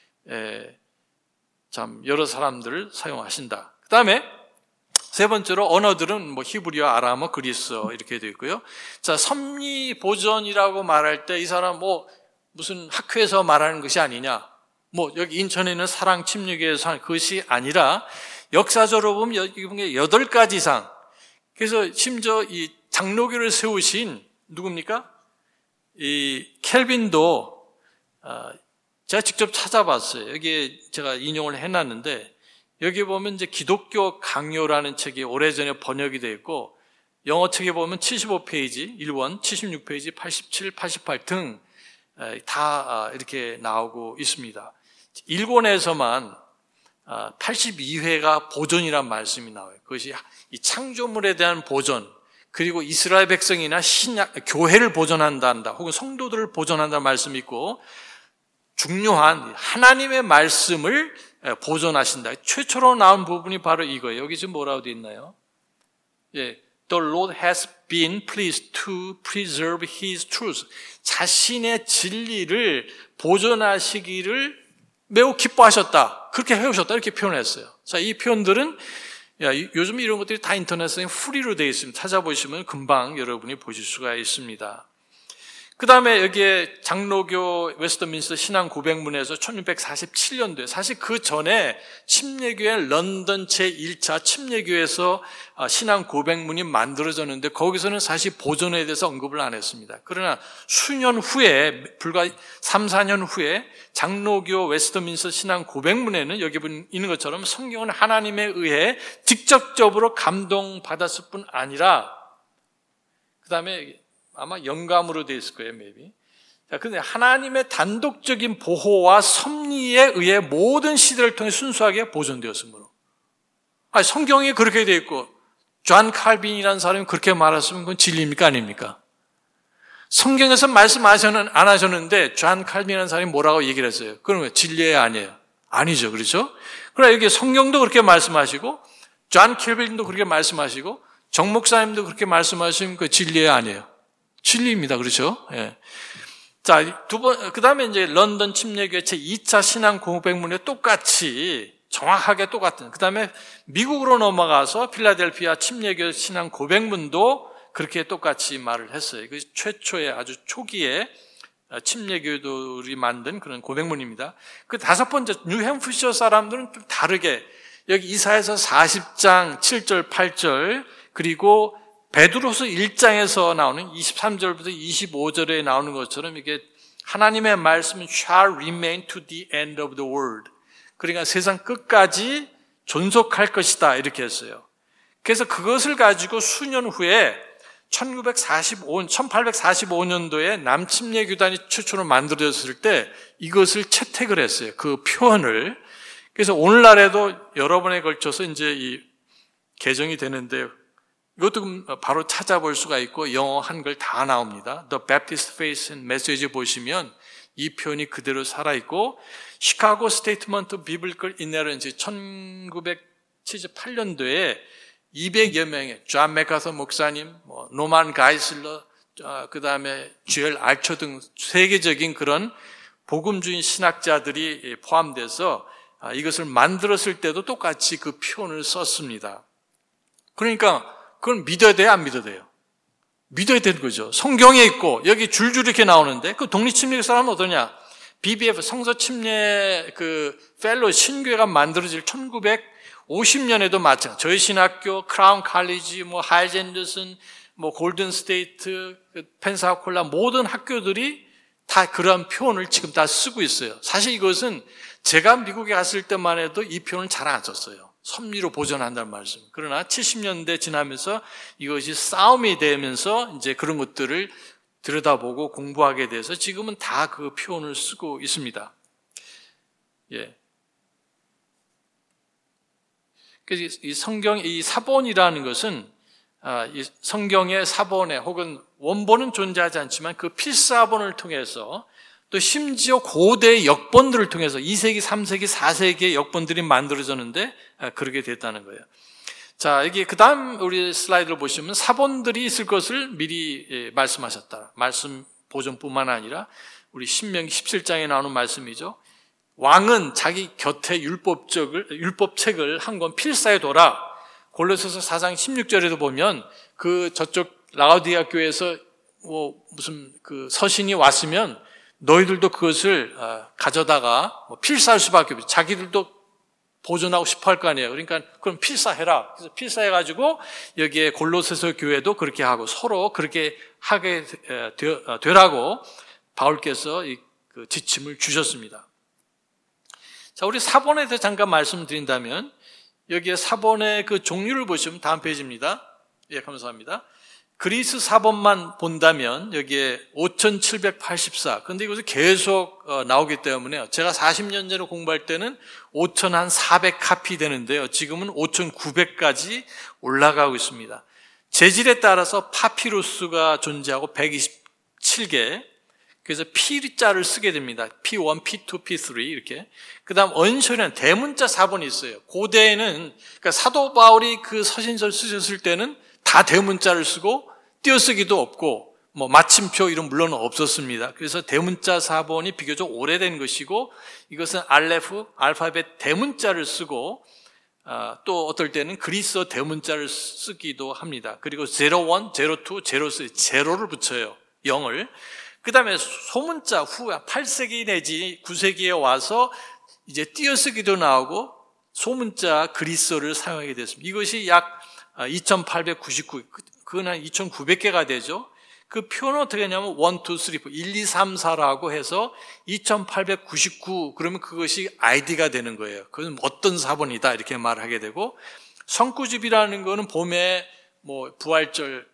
참 여러 사람들을 사용하신다. 그 다음에 세 번째로 언어들은 뭐 히브리어, 아람어, 그리스어 이렇게 되어 있고요. 자, 섭리 보전이라고 말할 때 이 사람 뭐 무슨 학회에서 말하는 것이 아니냐. 뭐 여기 인천에 있는 사랑 침례교회에서 하는 것이 아니라 역사적으로 보면 여기 8가지 이상. 그래서 심지어 이 장로교를 세우신 누굽니까? 이 켈빈도 제가 직접 찾아봤어요. 여기에 제가 인용을 해놨는데 여기 보면 이제 기독교 강요라는 책이 오래전에 번역이 되어 있고 영어 책에 보면 75페이지, 1원, 76페이지, 87, 88 등 다 이렇게 나오고 있습니다. 일본에서만 82회가 보존이란 말씀이 나와요. 그것이 이 창조물에 대한 보존, 그리고 이스라엘 백성이나 신약, 교회를 보존한다, 혹은 성도들을 보존한다는 말씀이 있고, 중요한 하나님의 말씀을 보존하신다. 최초로 나온 부분이 바로 이거예요. 여기 지금 뭐라고 되어 있나요? 예. The Lord has been pleased to preserve His truth. 자신의 진리를 보존하시기를 매우 기뻐하셨다. 그렇게 해오셨다. 이렇게 표현했어요. 자, 이 표현들은 요즘 이런 것들이 다 인터넷에 프리로 되어 있습니다. 찾아보시면 금방 여러분이 보실 수가 있습니다. 그 다음에 여기에 장로교 웨스트민스터 신앙 고백문에서 1647년도에 사실 그 전에 침례교회 런던 제1차 침례교회에서 신앙 고백문이 만들어졌는데 거기서는 사실 보존에 대해서 언급을 안 했습니다. 그러나 수년 후에 불과 3, 4년 후에 장로교 웨스트민스터 신앙 고백문에는 여기 있는 것처럼 성경은 하나님에 의해 직접적으로 감동받았을 뿐 아니라 그 다음에 아마 영감으로 되어 있을 거예요, maybe. 자, 근데 하나님의 단독적인 보호와 섭리에 의해 모든 시대를 통해 순수하게 보존되었으므로. 아니, 성경에 그렇게 되어 있고, 존 칼빈이라는 사람이 그렇게 말했으면 그건 진리입니까? 아닙니까? 성경에서 말씀 안 하셨는데, 존 칼빈이라는 사람이 뭐라고 얘기를 했어요? 그러면 진리예요, 아니에요? 아니죠, 그렇죠? 그러나 여기 성경도 그렇게 말씀하시고, 존 칼빈도 그렇게 말씀하시고, 정 목사님도 그렇게 말씀하시면 그 진리예요, 아니에요? 진리입니다. 그렇죠? 예. 자, 그 다음에 이제 런던 침례교회 제2차 신앙 고백문에 똑같이, 정확하게 똑같은, 그 다음에 미국으로 넘어가서 필라델피아 침례교회 신앙 고백문도 그렇게 똑같이 말을 했어요. 그 최초의 아주 초기에 침례교회들이 만든 그런 고백문입니다. 그 다섯 번째, 뉴햄프셔 사람들은 좀 다르게, 여기 이사야서 40장 7절, 8절, 그리고 베드로서 1장에서 나오는 23절부터 25절에 나오는 것처럼 이게 하나님의 말씀은 shall remain to the end of the world. 그러니까 세상 끝까지 존속할 것이다 이렇게 했어요. 그래서 그것을 가지고 수년 후에 1845년도에 남침례교단이 최초로 만들어졌을 때 이것을 채택을 했어요. 그 표현을. 그래서 오늘날에도 여러 번에 걸쳐서 이제 이 개정이 되는데 이것도 바로 찾아볼 수가 있고 영어 한글 다 나옵니다. The Baptist Faith and Message 보시면 이 표현이 그대로 살아있고 시카고 Statement of Biblical Inerrancy 1978년도에 200여 명의 존 맥카서 목사님, 노만 가이슬러, 그 다음에 주엘 알처 등 세계적인 그런 복음주의 신학자들이 포함돼서 이것을 만들었을 때도 똑같이 그 표현을 썼습니다. 그러니까 그건 믿어야 돼요, 안 믿어야 돼요? 믿어야 되는 거죠. 성경에 있고 여기 줄줄이 이렇게 나오는데 그 독립침례 사람은 어떠냐? BBF 성서침례 그 펠로 신교회가 만들어질 1950년에도 마찬가지. 저희 신학교, 크라운 칼리지, 하이즈 앤더슨, 골든 스테이트, 펜사콜라 모든 학교들이 다 그런 표현을 지금 다 쓰고 있어요. 사실 이것은 제가 미국에 갔을 때만 해도 이 표현을 잘 안 썼어요. 섭리로 보존한다는 말씀. 그러나 70년대 지나면서 이것이 싸움이 되면서 이제 그런 것들을 들여다보고 공부하게 돼서 지금은 다 그 표현을 쓰고 있습니다. 예. 그래서 이 성경, 이 사본이라는 것은 이 성경의 사본에 혹은 원본은 존재하지 않지만 그 필사본을 통해서 또 심지어 고대 역본들을 통해서 2세기, 3세기, 4세기의 역본들이 만들어졌는데 그렇게 됐다는 거예요. 자, 여기 그 다음 우리 슬라이드를 보시면 사본들이 있을 것을 미리 말씀하셨다. 말씀 보존뿐만 아니라 우리 신명기 17장에 나오는 말씀이죠. 왕은 자기 곁에 율법책을 한 권 필사해 둬라. 골로새서 4장 16절에도 보면 그 저쪽 라오디아 교회에서 무슨 그 서신이 왔으면 너희들도 그것을 가져다가 필사할 수밖에 없어요. 자기들도 보존하고 싶어 할 거 아니에요. 그러니까 그럼 필사해라. 그래서 필사해가지고 여기에 골로새서 교회도 그렇게 하고 서로 그렇게 하게 되라고 바울께서 그 지침을 주셨습니다. 자, 우리 사본에 대해서 잠깐 말씀드린다면 여기에 사본의 그 종류를 보시면 다음 페이지입니다. 예, 감사합니다. 그리스 사본만 본다면 여기에 5,784. 근데 이것이 계속 나오기 때문에 제가 40년 전에 공부할 때는 5,400카피 되는데요. 지금은 5,900까지 올라가고 있습니다. 재질에 따라서 파피루스가 존재하고 127개. 그래서 P자를 쓰게 됩니다. P1, P2, P3 이렇게. 그 다음 언셔리한 대문자 사본이 있어요. 고대에는 그러니까 사도 바울이 그 서신서를 쓰셨을 때는 다 대문자를 쓰고 띄어쓰기도 없고 마침표 이런 물론 없었습니다. 그래서 대문자 사본이 비교적 오래된 것이고 이것은 알파벳 대문자를 쓰고 또 어떨 때는 그리스어 대문자를 쓰기도 합니다. 그리고 01, 02, 03 제로를 붙여요. 0을. 그 다음에 소문자 후 8세기 내지 9세기에 와서 이제 띄어쓰기도 나오고 소문자 그리스어를 사용하게 됐습니다. 이것이 약 2899, 그건 한 2900개가 되죠. 그 표는 어떻게 하냐면 1, 2, 3, 4, 1, 2, 3, 4라고 해서 2899, 그러면 그것이 아이디가 되는 거예요. 그건 어떤 사본이다 이렇게 말하게 되고, 성구집이라는 거는 봄에 부활절,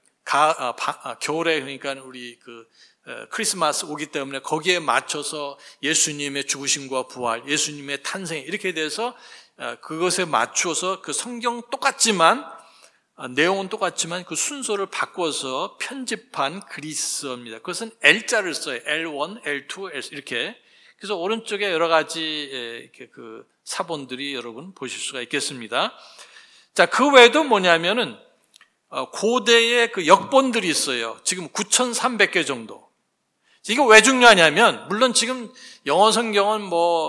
겨울에 그러니까 우리 크리스마스 오기 때문에 거기에 맞춰서 예수님의 죽으심과 부활, 예수님의 탄생 이렇게 돼서 그것에 맞추어서 그 성경 똑같지만 내용은 똑같지만 그 순서를 바꿔서 편집한 그리스어입니다. 그것은 L자를 써요. L1, L2, L3 이렇게. 그래서 오른쪽에 여러 가지 그 사본들이 여러분 보실 수가 있겠습니다. 자, 그 외에도 뭐냐면은 고대의 그 역본들이 있어요. 지금 9,300개 정도. 이거 왜 중요하냐면 물론 지금 영어 성경은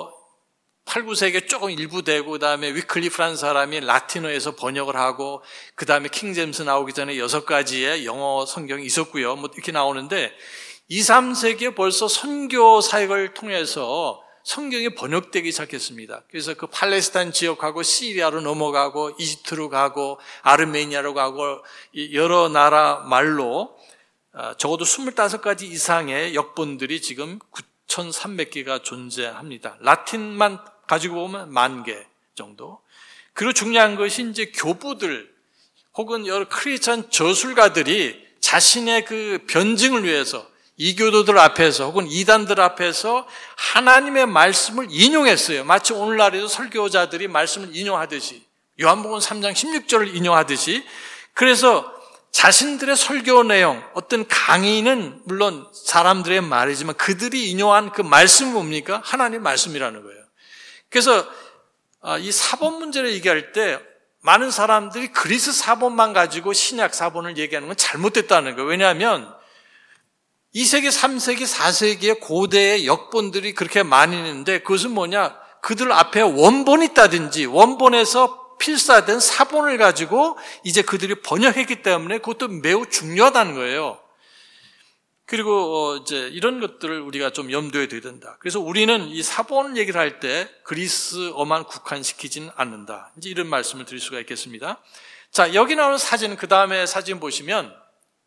8, 9세기에 조금 일부 되고 그다음에 위클리프라는 사람이 라틴어에서 번역을 하고 그다음에 킹제임스 나오기 전에 6가지의 영어 성경이 있었고요. 이렇게 나오는데 2, 3세기에 벌써 선교 사역을 통해서 성경이 번역되기 시작했습니다. 그래서 그 팔레스타인 지역하고 시리아로 넘어가고 이집트로 가고 아르메니아로 가고 여러 나라 말로 적어도 25가지 이상의 역본들이 지금 9,300개가 존재합니다. 라틴만 가지고 보면 10,000개 정도. 그리고 중요한 것이 이제 교부들 혹은 여러 크리스천 저술가들이 자신의 그 변증을 위해서 이교도들 앞에서 혹은 이단들 앞에서 하나님의 말씀을 인용했어요. 마치 오늘날에도 설교자들이 말씀을 인용하듯이 요한복음 3장 16절을 인용하듯이 그래서 자신들의 설교 내용, 어떤 강의는 물론 사람들의 말이지만 그들이 인용한 그 말씀은 뭡니까? 하나님의 말씀이라는 거예요. 그래서 이 사본 문제를 얘기할 때 많은 사람들이 그리스 사본만 가지고 신약 사본을 얘기하는 건 잘못됐다는 거예요. 왜냐하면 2세기, 3세기, 4세기의 고대의 역본들이 그렇게 많이 있는데 그것은 뭐냐? 그들 앞에 원본이 있다든지 원본에서 필사된 사본을 가지고 이제 그들이 번역했기 때문에 그것도 매우 중요하다는 거예요. 그리고 이제 이런 것들을 우리가 좀 염두에 둬야 된다. 그래서 우리는 이 사본 얘기를 할 때 그리스어만 국한시키지는 않는다. 이제 이런 말씀을 드릴 수가 있겠습니다. 자, 여기 나오는 사진, 그 다음에 사진 보시면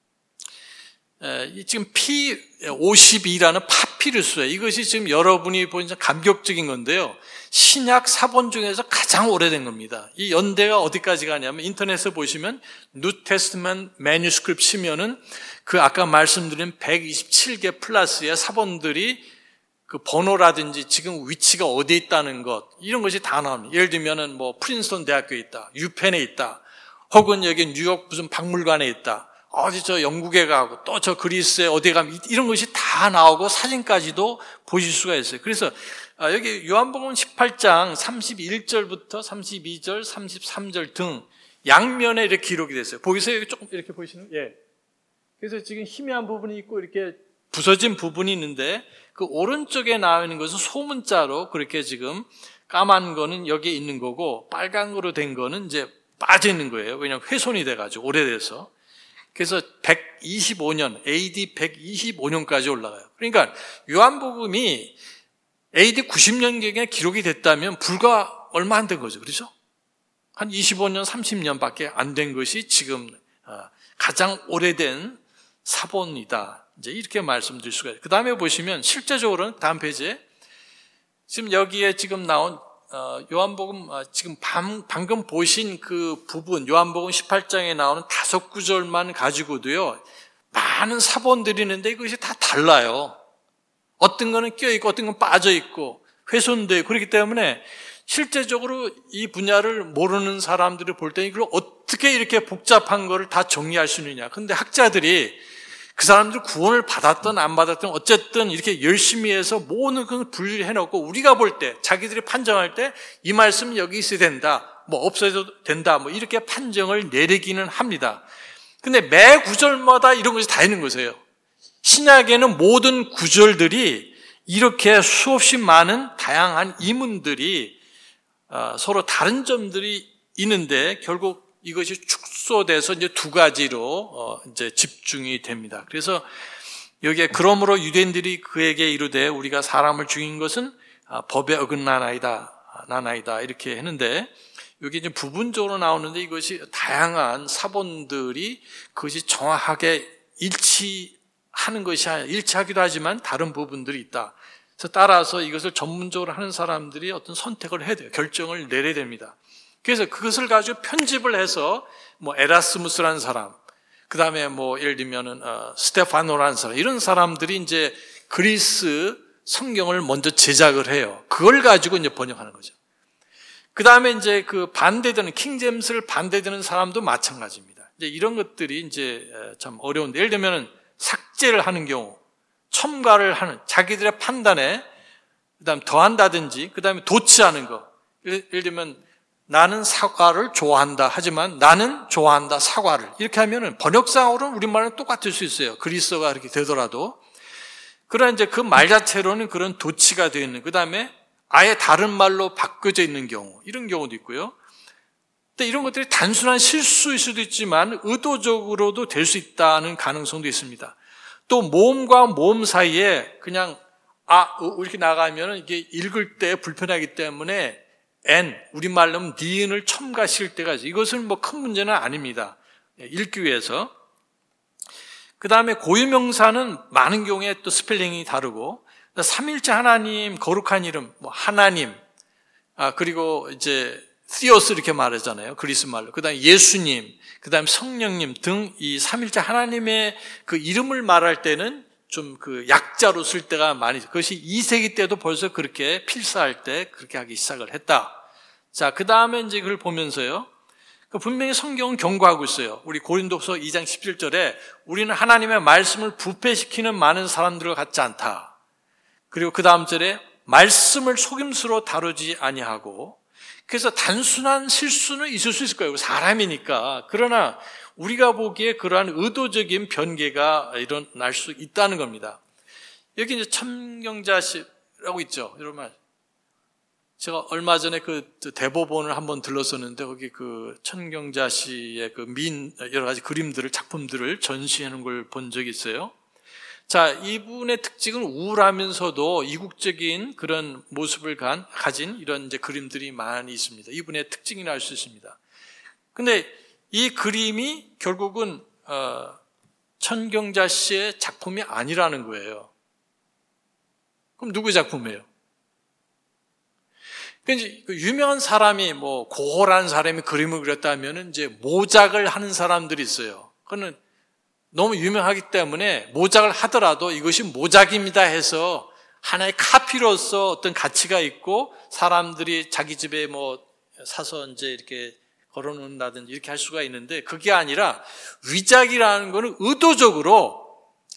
지금 P52라는 파피루스예요. 이것이 지금 여러분이 보는 감격적인 건데요. 신약 사본 중에서 가장 오래된 겁니다. 이 연대가 어디까지 가냐면 인터넷에 보시면 New Testament Manuscript 치면은 그 아까 말씀드린 127개 플러스의 사본들이 그 번호라든지 지금 위치가 어디에 있다는 것 이런 것이 다 나옵니다. 예를 들면은 프린스턴 대학교에 있다, 유펜에 있다, 혹은 여기 뉴욕 무슨 박물관에 있다. 어디 저 영국에 가고 또 저 그리스에 어디에 가면 이런 것이 다 나오고 사진까지도 보실 수가 있어요. 그래서 여기 요한복음 18장 31절부터 32절, 33절 등 양면에 이렇게 기록이 됐어요. 보이세요? 여기 조금 이렇게 보이시는? 예. 그래서 지금 희미한 부분이 있고 이렇게 부서진 부분이 있는데 그 오른쪽에 나와 있는 것은 소문자로 그렇게 지금 까만 거는 여기에 있는 거고 빨간 거로 된 거는 이제 빠져 있는 거예요. 왜냐하면 훼손이 돼가지고 오래돼서. 그래서 125년, AD 125년까지 올라가요. 그러니까 요한복음이 AD 90년경에 기록이 됐다면 불과 얼마 안 된 거죠. 그렇죠? 한 25년, 30년밖에 안 된 것이 지금 가장 오래된 사본이다. 이제 이렇게 말씀드릴 수가 있어요. 그 다음에 보시면 실제적으로는 다음 페이지에 지금 여기에 지금 나온 요한복음 지금 방금 보신 그 부분 요한복음 18장에 나오는 5구절만 가지고도요 많은 사본들이 있는데 이것이 다 달라요. 어떤 거는 껴있고 어떤 건 빠져있고 훼손되고 그렇기 때문에 실제적으로 이 분야를 모르는 사람들이 볼 때 이걸 어떻게 이렇게 복잡한 거를 다 정리할 수 있느냐. 근데 학자들이 그 사람들 구원을 받았든 안 받았든 어쨌든 이렇게 열심히 해서 모든 걸 분리를 해놓고 우리가 볼 때 자기들이 판정할 때 이 말씀은 여기 있어야 된다. 뭐 없어도 된다. 뭐 이렇게 판정을 내리기는 합니다. 근데 매 구절마다 이런 것이 다 있는 거예요. 신약에는 모든 구절들이 이렇게 수없이 많은 다양한 이문들이 서로 다른 점들이 있는데 결국 이것이 축소돼서 이제 두 가지로 이제 집중이 됩니다. 그래서 여기에 그러므로 유대인들이 그에게 이르되 우리가 사람을 죽인 것은 법에 어긋나나이다 이렇게 했는데 여기 이제 부분적으로 나오는데 이것이 다양한 사본들이 그것이 정확하게 일치하는 것이 아니라 일치하기도 하지만 다른 부분들이 있다. 그래서 따라서 이것을 전문적으로 하는 사람들이 어떤 선택을 해야 돼요. 결정을 내려야 됩니다. 그래서 그것을 가지고 편집을 해서 뭐 에라스무스라는 사람, 그 다음에 뭐 예를 들면은 스테파노라는 사람, 이런 사람들이 이제 그리스 성경을 먼저 제작을 해요. 그걸 가지고 이제 번역하는 거죠. 그 다음에 이제 그 반대되는 킹제임스를 반대되는 사람도 마찬가지입니다. 이제 이런 것들이 이제 참 어려운데 예를 들면은 삭제를 하는 경우, 첨가를 하는 자기들의 판단에 그다음 더한다든지 그다음에 도치하는 거. 예를 들면 나는 사과를 좋아한다 하지만 나는 좋아한다 사과를 이렇게 하면은 번역상으로는 우리말은 똑같을 수 있어요. 그리스어가 그렇게 되더라도. 그러나 이제 그 말 자체로는 그런 도치가 되어 있는 그다음에 아예 다른 말로 바뀌어져 있는 경우 이런 경우도 있고요. 근데 이런 것들이 단순한 실수일 수도 있지만 의도적으로도 될 수 있다는 가능성도 있습니다. 또 모음과 모음 사이에 그냥 이렇게 나가면 이게 읽을 때 불편하기 때문에 우리말로 니은을 첨가시킬 때가 있어요. 이것은 뭐 큰 문제는 아닙니다. 읽기 위해서. 그 다음에 고유명사는 많은 경우에 또 스펠링이 다르고 삼일째 하나님, 거룩한 이름, 뭐 하나님, 그리고 이제 theos 이렇게 말하잖아요. 그리스 말로. 그 다음에 예수님, 그 다음에 성령님 등 이 삼일째 하나님의 그 이름을 말할 때는 좀 그 약자로 쓸 때가 많이 있어요. 그것이 2세기 때도 벌써 그렇게 필사할 때 그렇게 하기 시작을 했다. 자, 그 다음에 이제 그걸 보면서요. 분명히 성경은 경고하고 있어요. 우리 고린도서 2장 17절에 우리는 하나님의 말씀을 부패시키는 많은 사람들과 같지 않다. 그리고 그 다음 절에 말씀을 속임수로 다루지 아니하고 그래서 단순한 실수는 있을 수 있을 거예요. 사람이니까. 그러나 우리가 보기에 그러한 의도적인 변개가 일어날 수 있다는 겁니다. 여기 이제 천경자시라고 있죠. 여러분, 제가 얼마 전에 그 대법원을 한번 들렀었는데 거기 그 천경자시의 그 여러 가지 그림들을 작품들을 전시하는 걸 본 적이 있어요. 자, 이분의 특징은 우울하면서도 이국적인 그런 모습을 가진 이런 이제 그림들이 많이 있습니다. 이분의 특징이라 할 수 있습니다. 근데 이 그림이 결국은 천경자 씨의 작품이 아니라는 거예요. 그럼 누구의 작품이에요? 그 유명한 사람이 뭐 고호라는 사람이 그림을 그렸다면은 이제 모작을 하는 사람들이 있어요. 그거는 너무 유명하기 때문에 모작을 하더라도 이것이 모작입니다 해서 하나의 카피로서 어떤 가치가 있고 사람들이 자기 집에 뭐 사서 이제 이렇게 걸어놓는다든지 이렇게 할 수가 있는데 그게 아니라 위작이라는 거는 의도적으로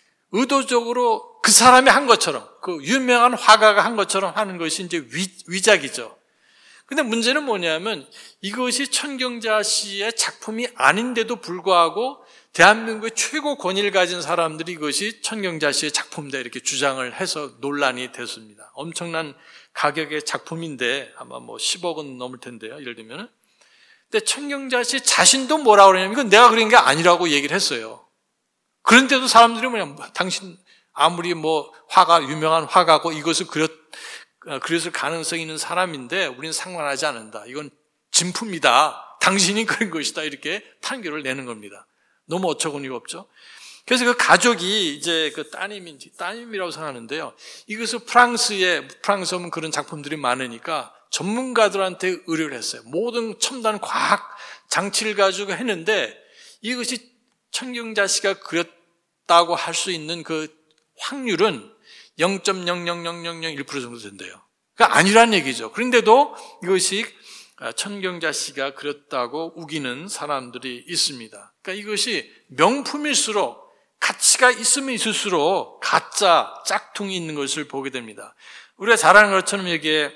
그 사람이 한 것처럼 그 유명한 화가가 한 것처럼 하는 것이 이제 위작이죠. 근데 문제는 뭐냐면 이것이 천경자 씨의 작품이 아닌데도 불구하고 대한민국의 최고 권위를 가진 사람들이 이것이 천경자씨의 작품이다 이렇게 주장을 해서 논란이 됐습니다. 엄청난 가격의 작품인데 아마 뭐 10억은 넘을 텐데요. 예를 들면은. 근데 천경자씨 자신도 뭐라고 그러냐면 이건 내가 그린 게 아니라고 얘기를 했어요. 그런데도 사람들이 당신 아무리 뭐 유명한 화가고 이것을 그렸을 가능성이 있는 사람인데 우리는 상관하지 않는다. 이건 진품이다. 당신이 그린 것이다. 이렇게 판결을 내는 겁니다. 너무 어처구니가 없죠. 그래서 그 가족이 이제 그 따님이라고 생각하는데요. 이것을 프랑스 하면 그런 작품들이 많으니까 전문가들한테 의뢰를 했어요. 모든 첨단 과학 장치를 가지고 했는데 이것이 천경자씨가 그렸다고 할 수 있는 그 확률은 0.00001% 정도 된대요. 그러니까 아니란 얘기죠. 그런데도 이것이 천경자씨가 그렸다고 우기는 사람들이 있습니다. 그러니까 이것이 명품일수록 가치가 있으면 있을수록 가짜 짝퉁이 있는 것을 보게 됩니다. 우리가 잘 아는 것처럼 여기에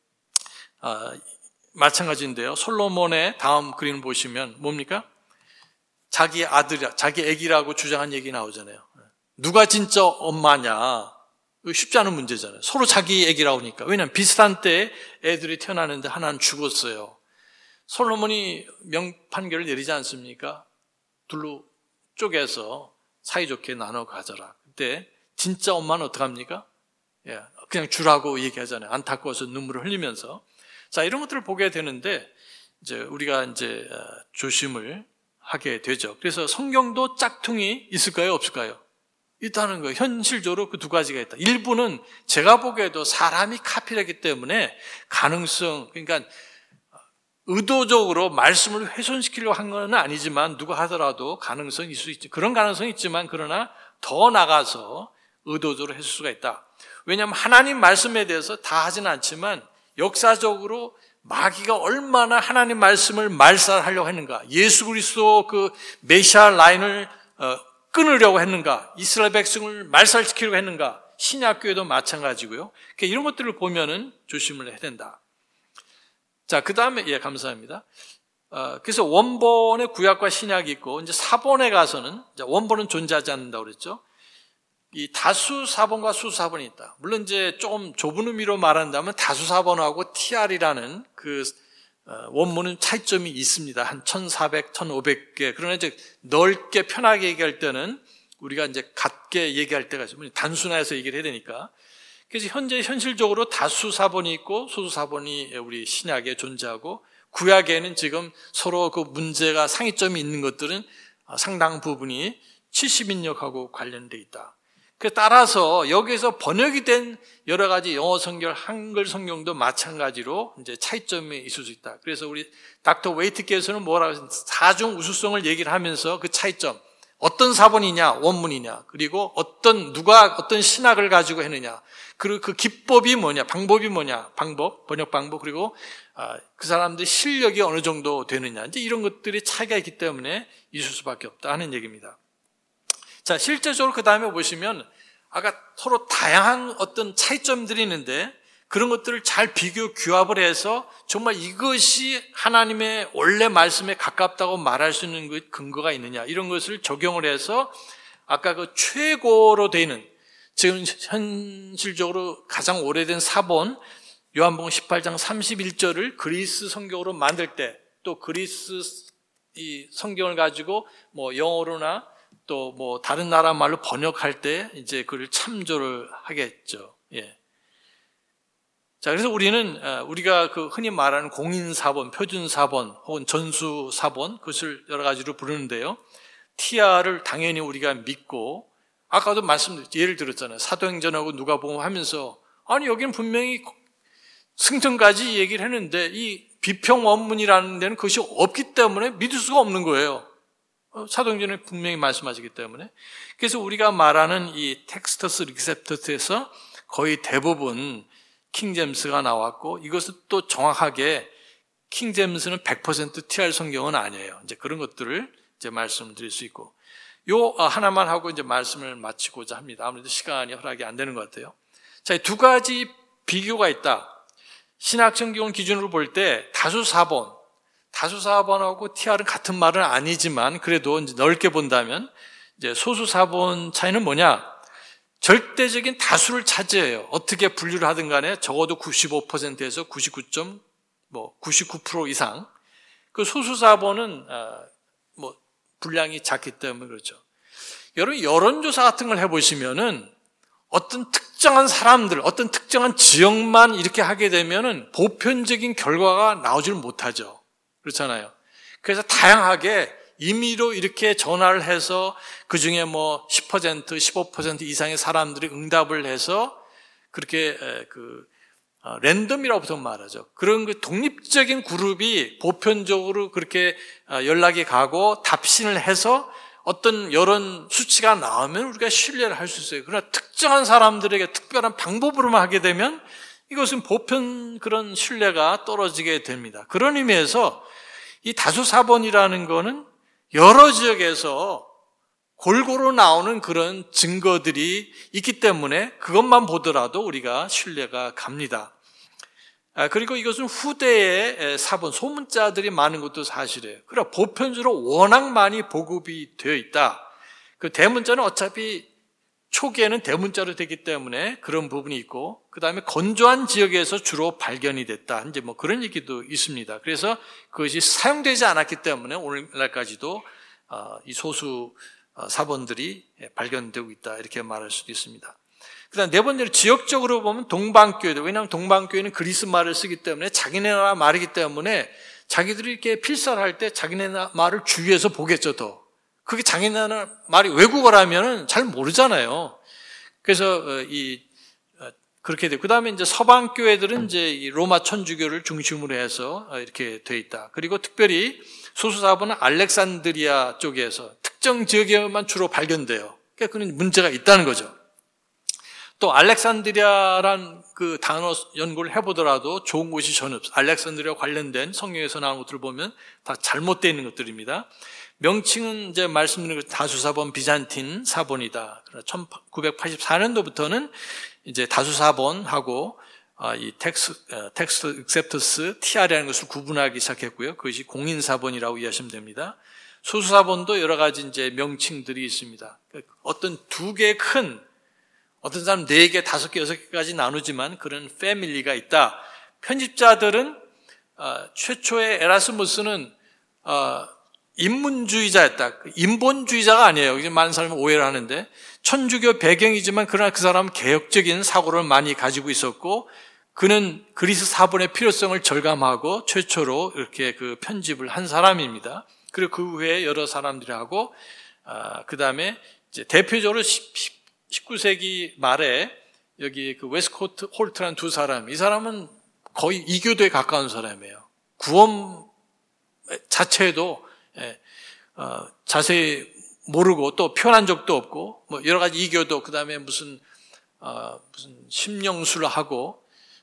마찬가지인데요. 솔로몬의 다음 그림을 보시면 뭡니까? 자기 아들이야, 자기 애기라고 주장한 얘기 나오잖아요. 누가 진짜 엄마냐? 쉽지 않은 문제잖아요. 서로 자기 애기라고 하니까. 왜냐하면 비슷한 때에 애들이 태어나는데 하나는 죽었어요. 솔로몬이 명판결을 내리지 않습니까? 둘로 쪼개서 사이좋게 나눠 가져라. 그때 진짜 엄마는 어떡합니까? 그냥 주라고 얘기하잖아요. 안타까워서 눈물을 흘리면서. 자, 이런 것들을 보게 되는데 이제 우리가 이제 조심을 하게 되죠. 그래서 성경도 짝퉁이 있을까요? 없을까요? 있다는 거예요. 현실적으로 그 두 가지가 있다. 일부는 제가 보기에도 사람이 카피를 했기 때문에 가능성, 그러니까 의도적으로 말씀을 훼손시키려고 한 건 아니지만 누가 하더라도 가능성이 있을 수 있지. 그런 가능성이 있지만 그러나 더 나가서 의도적으로 했을 수가 있다. 왜냐하면 하나님 말씀에 대해서 다 하지는 않지만 역사적으로 마귀가 얼마나 하나님 말씀을 말살하려고 했는가. 예수 그리스도 그 메시아 라인을 끊으려고 했는가. 이스라엘 백성을 말살시키려고 했는가. 신약교회도 마찬가지고요. 그러니까 이런 것들을 보면은 조심을 해야 된다. 자, 그 다음에, 감사합니다. 그래서 원본의 구약과 신약이 있고, 이제 사본에 가서는, 원본은 존재하지 않는다고 그랬죠. 이 다수사본과 수사본이 있다. 물론 이제 조금 좁은 의미로 말한다면 다수사본하고 TR이라는 그 원문은 차이점이 있습니다. 한 1400, 1500개. 그러나 이제 넓게 편하게 얘기할 때는 우리가 이제 같게 얘기할 때가 있어요. 단순화해서 얘기를 해야 되니까. 그래서 현실적으로 다수사본이 있고 소수사본이 우리 신약에 존재하고 구약에는 지금 서로 그 문제가 상이점이 있는 것들은 상당 부분이 70인역하고 관련되어 있다. 따라서 여기서 번역이 된 여러 가지 영어 성경, 한글 성경도 마찬가지로 이제 차이점이 있을 수 있다. 그래서 우리 닥터 웨이트께서는 뭐라고 하셨는지 사중 우수성을 얘기를 하면서 그 차이점, 어떤 사본이냐, 원문이냐, 그리고 누가 어떤 신학을 가지고 했느냐, 그리고 그 기법이 뭐냐, 방법이 뭐냐, 번역 방법, 그리고 그 사람들의 실력이 어느 정도 되느냐, 이제 이런 것들이 차이가 있기 때문에 있을 수밖에 없다 하는 얘기입니다. 자, 실제적으로 그 다음에 보시면 아까 서로 다양한 어떤 차이점들이 있는데 그런 것들을 잘 비교 규합을 해서 정말 이것이 하나님의 원래 말씀에 가깝다고 말할 수 있는 그 근거가 있느냐 이런 것을 적용을 해서 아까 그 최고로 되는 지금 현실적으로 가장 오래된 사본 요한복음 18장 31절을 그리스 성경으로 만들 때 또 그리스 이 성경을 가지고 뭐 영어로나 또 뭐 다른 나라 말로 번역할 때 이제 그걸 참조를 하겠죠. 예. 자, 그래서 우리가 그 흔히 말하는 공인사본, 표준사본 혹은 전수사본 그것을 여러 가지로 부르는데요. TR을 당연히 우리가 믿고 아까도 예를 들었잖아요. 사도행전하고 누가복음 하면서 아니 여기는 분명히 승천까지 얘기를 했는데 이 비평 원문이라는 데는 그것이 없기 때문에 믿을 수가 없는 거예요. 사도행전에 분명히 말씀하시기 때문에. 그래서 우리가 말하는 이 텍스터스 리셉터스에서 거의 대부분 킹제임스가 나왔고 이것은 또 정확하게 킹제임스는 100% TR 성경은 아니에요. 이제 그런 것들을 이제 말씀드릴 수 있고 요 하나만 하고 이제 말씀을 마치고자 합니다. 아무래도 시간이 허락이 안 되는 것 같아요. 자, 두 가지 비교가 있다. 신학 성경 기준으로 볼 때 다수사본 다수사본하고 TR은 같은 말은 아니지만 그래도 이제 넓게 본다면 이제 소수사본 차이는 뭐냐? 절대적인 다수를 차지해요. 어떻게 분류를 하든 간에 적어도 95%에서 99% 이상. 그 소수사본은 분량이 작기 때문에 그렇죠. 여러분 여론조사 같은 걸 해보시면은 어떤 특정한 사람들, 어떤 특정한 지역만 이렇게 하게 되면은 보편적인 결과가 나오질 못하죠. 그렇잖아요. 그래서 다양하게 임의로 이렇게 전화를 해서 그 중에 10%, 15% 이상의 사람들이 응답을 해서 그렇게 랜덤이라고 보통 말하죠. 그런 그 독립적인 그룹이 보편적으로 그렇게 연락이 가고 답신을 해서 어떤 여론 수치가 나오면 우리가 신뢰를 할 수 있어요. 그러나 특정한 사람들에게 특별한 방법으로만 하게 되면 이것은 보편 그런 신뢰가 떨어지게 됩니다. 그런 의미에서 이 다수사본이라는 거는 여러 지역에서 골고루 나오는 그런 증거들이 있기 때문에 그것만 보더라도 우리가 신뢰가 갑니다. 그리고 이것은 후대의 사본, 소문자들이 많은 것도 사실이에요. 그러나 보편적으로 워낙 많이 보급이 되어 있다. 그 대문자는 어차피 초기에는 대문자로 되기 때문에 그런 부분이 있고, 그 다음에 건조한 지역에서 주로 발견이 됐다. 이제 그런 얘기도 있습니다. 그래서 그것이 사용되지 않았기 때문에 오늘날까지도 이 소수 사본들이 발견되고 있다. 이렇게 말할 수도 있습니다. 그 다음 네 번째로 지역적으로 보면 동방교회들, 왜냐하면 동방교회는 그리스 말을 쓰기 때문에 자기네 나라 말이기 때문에 자기들이 이렇게 필사를 할 때 자기네 나라 말을 주위에서 보겠죠, 더. 그게 자기네 나라 말이 외국어라면은 잘 모르잖아요. 그래서 그렇게 되고, 그 다음에 이제 서방교회들은 이제 이 로마 천주교를 중심으로 해서 이렇게 돼 있다. 그리고 특별히 소수사본은 알렉산드리아 쪽에서 특정 지역에만 주로 발견돼요. 그러니까 그런 문제가 있다는 거죠. 또 알렉산드리아란 그 단어 연구를 해보더라도 좋은 곳이 전혀 없어요. 알렉산드리아 관련된 성경에서 나온 것들을 보면 다 잘못되어 있는 것들입니다. 명칭은 이제 말씀드린 다수사본 비잔틴 사본이다. 1984년도부터는 이제 다수사본하고 이 텍스트 익셉터스 TR이라는 것을 구분하기 시작했고요. 그것이 공인사본이라고 이해하시면 됩니다. 소수사본도 여러 가지 이제 명칭들이 있습니다. 어떤 두 개의 큰, 어떤 사람 4개, 5개, 6개까지 나누지만 그런 패밀리가 있다. 편집자들은 최초의 에라스무스는 인문주의자였다. 인본주의자가 아니에요. 이제 많은 사람이 오해를 하는데 천주교 배경이지만 그러나 그 사람은 개혁적인 사고를 많이 가지고 있었고 그는 그리스 사본의 필요성을 절감하고 최초로 이렇게 그 편집을 한 사람입니다. 그리고 그 후에 여러 사람들이 하고 그 다음에 이제 대표적으로 19세기 말에 여기 그 웨스코트 홀트라는 두 사람, 이 사람은 거의 이교도에 가까운 사람이에요. 구원 자체도 자세히 모르고 또 표현한 적도 없고 여러 가지 이교도 그 다음에 무슨 심령술을 하고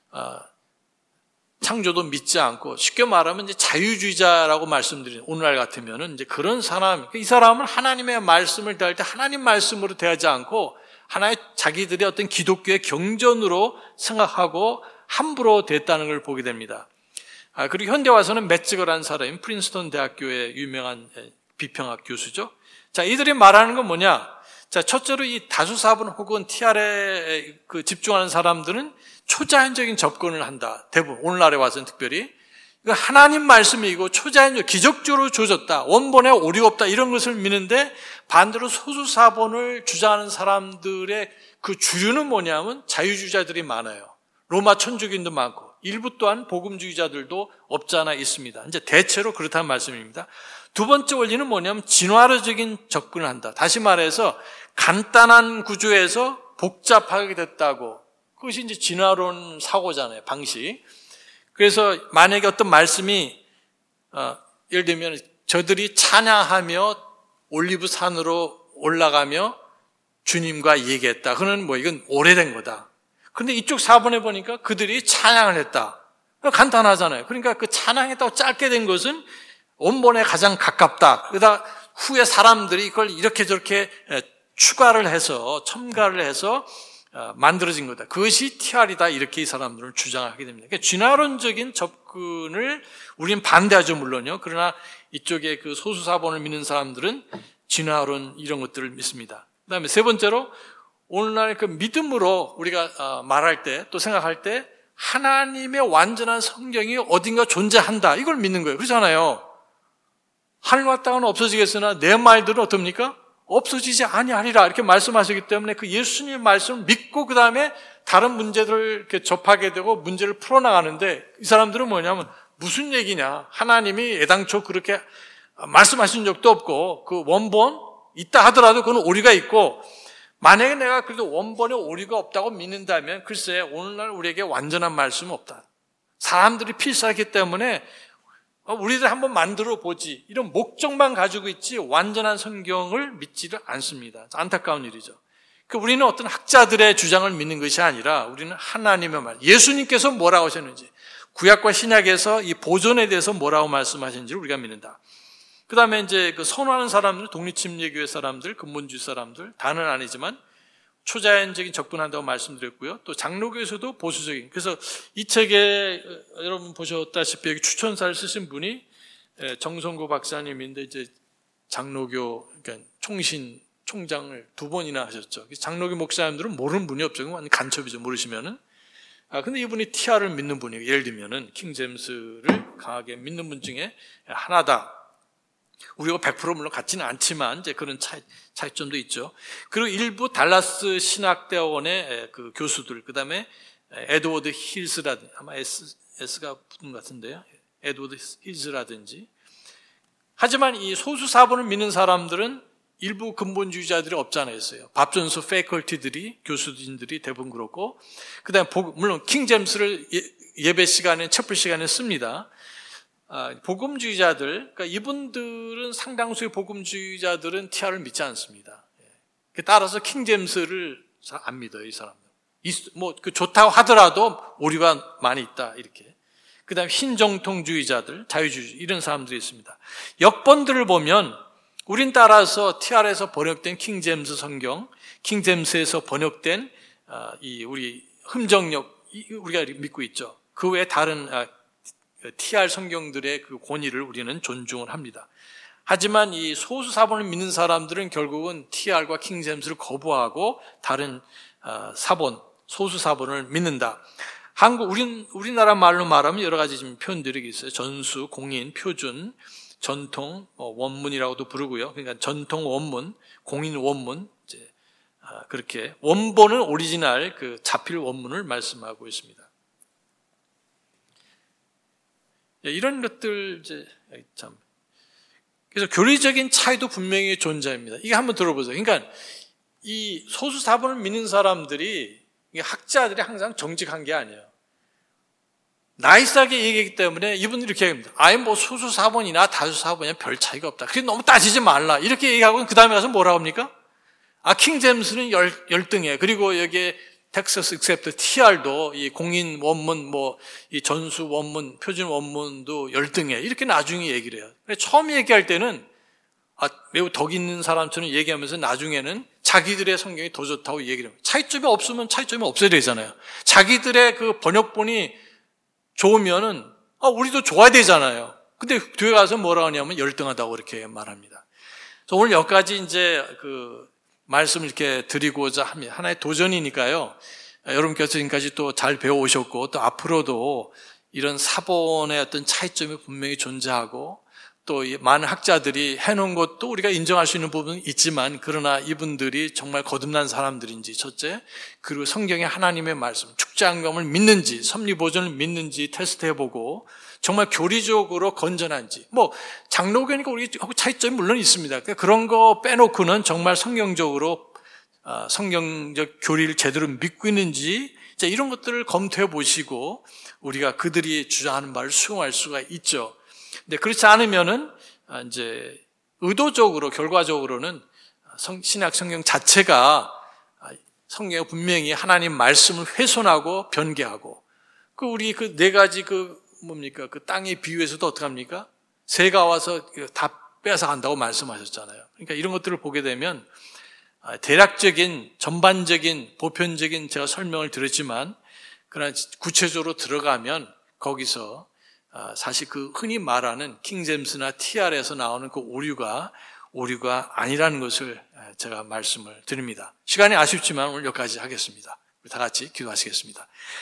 창조도 믿지 않고 쉽게 말하면 이제 자유주의자라고 말씀드리는 오늘날 같으면은 이제 그런 사람, 이 사람은 하나님의 말씀을 대할 때 하나님 말씀으로 대하지 않고 하나의 자기들의 어떤 기독교의 경전으로 생각하고 함부로 됐다는 걸 보게 됩니다. 그리고 현대 와서는 매츠거라는 사람이 프린스턴 대학교의 유명한 비평학 교수죠. 자, 이들이 말하는 건 뭐냐? 자, 첫째로 이 다수사본 혹은 TR에 집중하는 사람들은 초자연적인 접근을 한다. 대부분 오늘날에 와서는 특별히 하나님 말씀이고 초자연적, 기적적으로 주어졌다. 원본에 오류가 없다. 이런 것을 믿는데 반대로 소수사본을 주장하는 사람들의 그 주류는 뭐냐면 자유주의자들이 많아요. 로마 천주교인도 많고 일부 또한 복음주의자들도 없지 않아 있습니다. 이제 대체로 그렇다는 말씀입니다. 두 번째 원리는 뭐냐면 진화론적인 접근을 한다. 다시 말해서 간단한 구조에서 복잡하게 됐다고. 그것이 이제 진화론 사고잖아요. 방식. 그래서 만약에 어떤 말씀이 예를 들면 저들이 찬양하며 올리브 산으로 올라가며 주님과 얘기했다. 그는 이건 오래된 거다. 그런데 이쪽 사본에 보니까 그들이 찬양을 했다. 간단하잖아요. 그러니까 그 찬양했다고 짧게 된 것은 원본에 가장 가깝다. 그러다 후에 사람들이 이걸 이렇게 저렇게 추가를 해서 첨가를 해서 만들어진 거다. 그것이 TR이다. 이렇게 이 사람들은 주장하게 됩니다. 그러니까 진화론적인 접근을 우리는 반대하죠, 물론요. 그러나 이쪽에 그 소수사본을 믿는 사람들은 진화론 이런 것들을 믿습니다. 그 다음에 세 번째로 오늘날 그 믿음으로 우리가 말할 때 또 생각할 때 하나님의 완전한 성경이 어딘가 존재한다. 이걸 믿는 거예요. 그렇잖아요. 하늘과 땅은 없어지겠으나 내 말들은 어떻습니까? 없어지지 아니하리라 이렇게 말씀하시기 때문에 그 예수님의 말씀을 믿고 그 다음에 다른 문제들을 이렇게 접하게 되고 문제를 풀어나가는데 이 사람들은 뭐냐면 무슨 얘기냐. 하나님이 애당초 그렇게 말씀하신 적도 없고 그 원본 있다 하더라도 그건 오류가 있고 만약에 내가 그래도 원본에 오류가 없다고 믿는다면 글쎄 오늘날 우리에게 완전한 말씀은 없다. 사람들이 필사하기 때문에 우리들 한번 만들어 보지 이런 목적만 가지고 있지 완전한 성경을 믿지를 않습니다. 안타까운 일이죠. 우리는 어떤 학자들의 주장을 믿는 것이 아니라 우리는 하나님의 말, 예수님께서 뭐라고 하셨는지 구약과 신약에서 이 보존에 대해서 뭐라고 말씀하셨는지를 우리가 믿는다. 그 다음에 이제 그 선호하는 사람들, 독립침례교회 사람들, 근본주의 사람들, 다는 아니지만 초자연적인 접근한다고 말씀드렸고요. 또 장로교에서도 보수적인. 그래서 이 책에 여러분 보셨다시피 여기 추천사를 쓰신 분이 정성구 박사님인데 이제 장로교 그러니까 총장을 2번이나 하셨죠. 장로교 목사님들은 모르는 분이 없죠. 완전 간첩이죠. 모르시면은. 근데 이분이 TR을 믿는 분이에요. 예를 들면은 킹제임스를 강하게 믿는 분 중에 하나다. 우리가 100% 물론 같지는 않지만 이제 그런 차이점도 있죠. 그리고 일부 달라스 신학대학원의 그 교수들, 그 다음에 에드워드 힐스라든지 아마 S가 붙은 것 같은데요. 에드워드 힐스라든지. 하지만 이 소수 사본을 믿는 사람들은 일부 근본주의자들이 없잖아요. 밥전수 패컬티들이 교수진들이 대부분 그렇고, 그 다음에 물론 킹제임스를 예배 시간에 첩불 시간에 씁니다. 복음주의자들, 그러니까 이분들은 상당수의 복음주의자들은 TR을 믿지 않습니다. 따라서 킹제임스를 잘 안 믿어요, 이 사람들. 좋다고 하더라도 오류가 많이 있다, 이렇게. 그 다음에 흰정통주의자들, 자유주의, 이런 사람들이 있습니다. 역번들을 보면, 우린 따라서 TR에서 번역된 킹제임스 성경, 킹제임스에서 번역된, 우리 흠정역, 우리가 믿고 있죠. 그 외에 다른, TR 성경들의 그 권위를 우리는 존중을 합니다. 하지만 이 소수 사본을 믿는 사람들은 결국은 TR과 킹제임스를 거부하고 다른 사본, 소수 사본을 믿는다. 우리나라 말로 말하면 여러 가지 지금 표현들이 있어요. 전수, 공인, 표준, 전통, 원문이라고도 부르고요. 그러니까 전통 원문, 공인 원문, 이제 그렇게 원본은 오리지널 그 자필 원문을 말씀하고 있습니다. 이런 것들 이제 참 그래서 교리적인 차이도 분명히 존재합니다. 이게 한번 들어보세요. 그러니까 이 소수 사본을 믿는 사람들이 학자들이 항상 정직한 게 아니에요. 나이스하게 얘기하기 때문에 이분들이 이렇게 얘기합니다. 소수 사본이나 다수 사본이나 별 차이가 없다. 그래서 너무 따지지 말라. 이렇게 얘기하고 그 다음에 가서 뭐라고 합니까? 킹제임스는 열등해. 그리고 여기에 텍사스 익셉트 TR도 이 공인 원문, 이 전수 원문, 표준 원문도 열등해. 이렇게 나중에 얘기를 해요. 처음 얘기할 때는 매우 덕 있는 사람처럼 얘기하면서 나중에는 자기들의 성경이 더 좋다고 얘기를 해요. 차이점이 없으면 차이점이 없어야 되잖아요. 자기들의 그 번역본이 좋으면은 우리도 좋아야 되잖아요. 근데 뒤에 가서 뭐라고 하냐면 열등하다고 이렇게 말합니다. 그래서 오늘 여기까지 이제 그 말씀을 이렇게 드리고자 합니다. 하나의 도전이니까요. 여러분께서 지금까지 또 잘 배워오셨고 또 앞으로도 이런 사본의 어떤 차이점이 분명히 존재하고 또 많은 학자들이 해놓은 것도 우리가 인정할 수 있는 부분은 있지만 그러나 이분들이 정말 거듭난 사람들인지 첫째, 그리고 성경의 하나님의 말씀, 축제한검을 믿는지 섭리보존을 믿는지 테스트해보고 정말 교리적으로 건전한지 장로교니까 우리하고 차이점이 물론 있습니다. 그런 거 빼놓고는 정말 성경적 교리를 제대로 믿고 있는지 이런 것들을 검토해 보시고 우리가 그들이 주장하는 말을 수용할 수가 있죠. 근데 그렇지 않으면은 이제 의도적으로 결과적으로는 신약 성경 자체가 성경에 분명히 하나님 말씀을 훼손하고 변개하고 우리 그 네 가지 그 땅의 비유에서도 어떻게 합니까? 새가 와서 다 빼앗아 간다고 말씀하셨잖아요. 그러니까 이런 것들을 보게 되면 대략적인, 전반적인, 보편적인 제가 설명을 드렸지만, 그러나 구체적으로 들어가면 거기서 사실 그 흔히 말하는 킹제임스나 TR에서 나오는 그 오류가 아니라는 것을 제가 말씀을 드립니다. 시간이 아쉽지만 오늘 여기까지 하겠습니다. 우리 다 같이 기도하시겠습니다.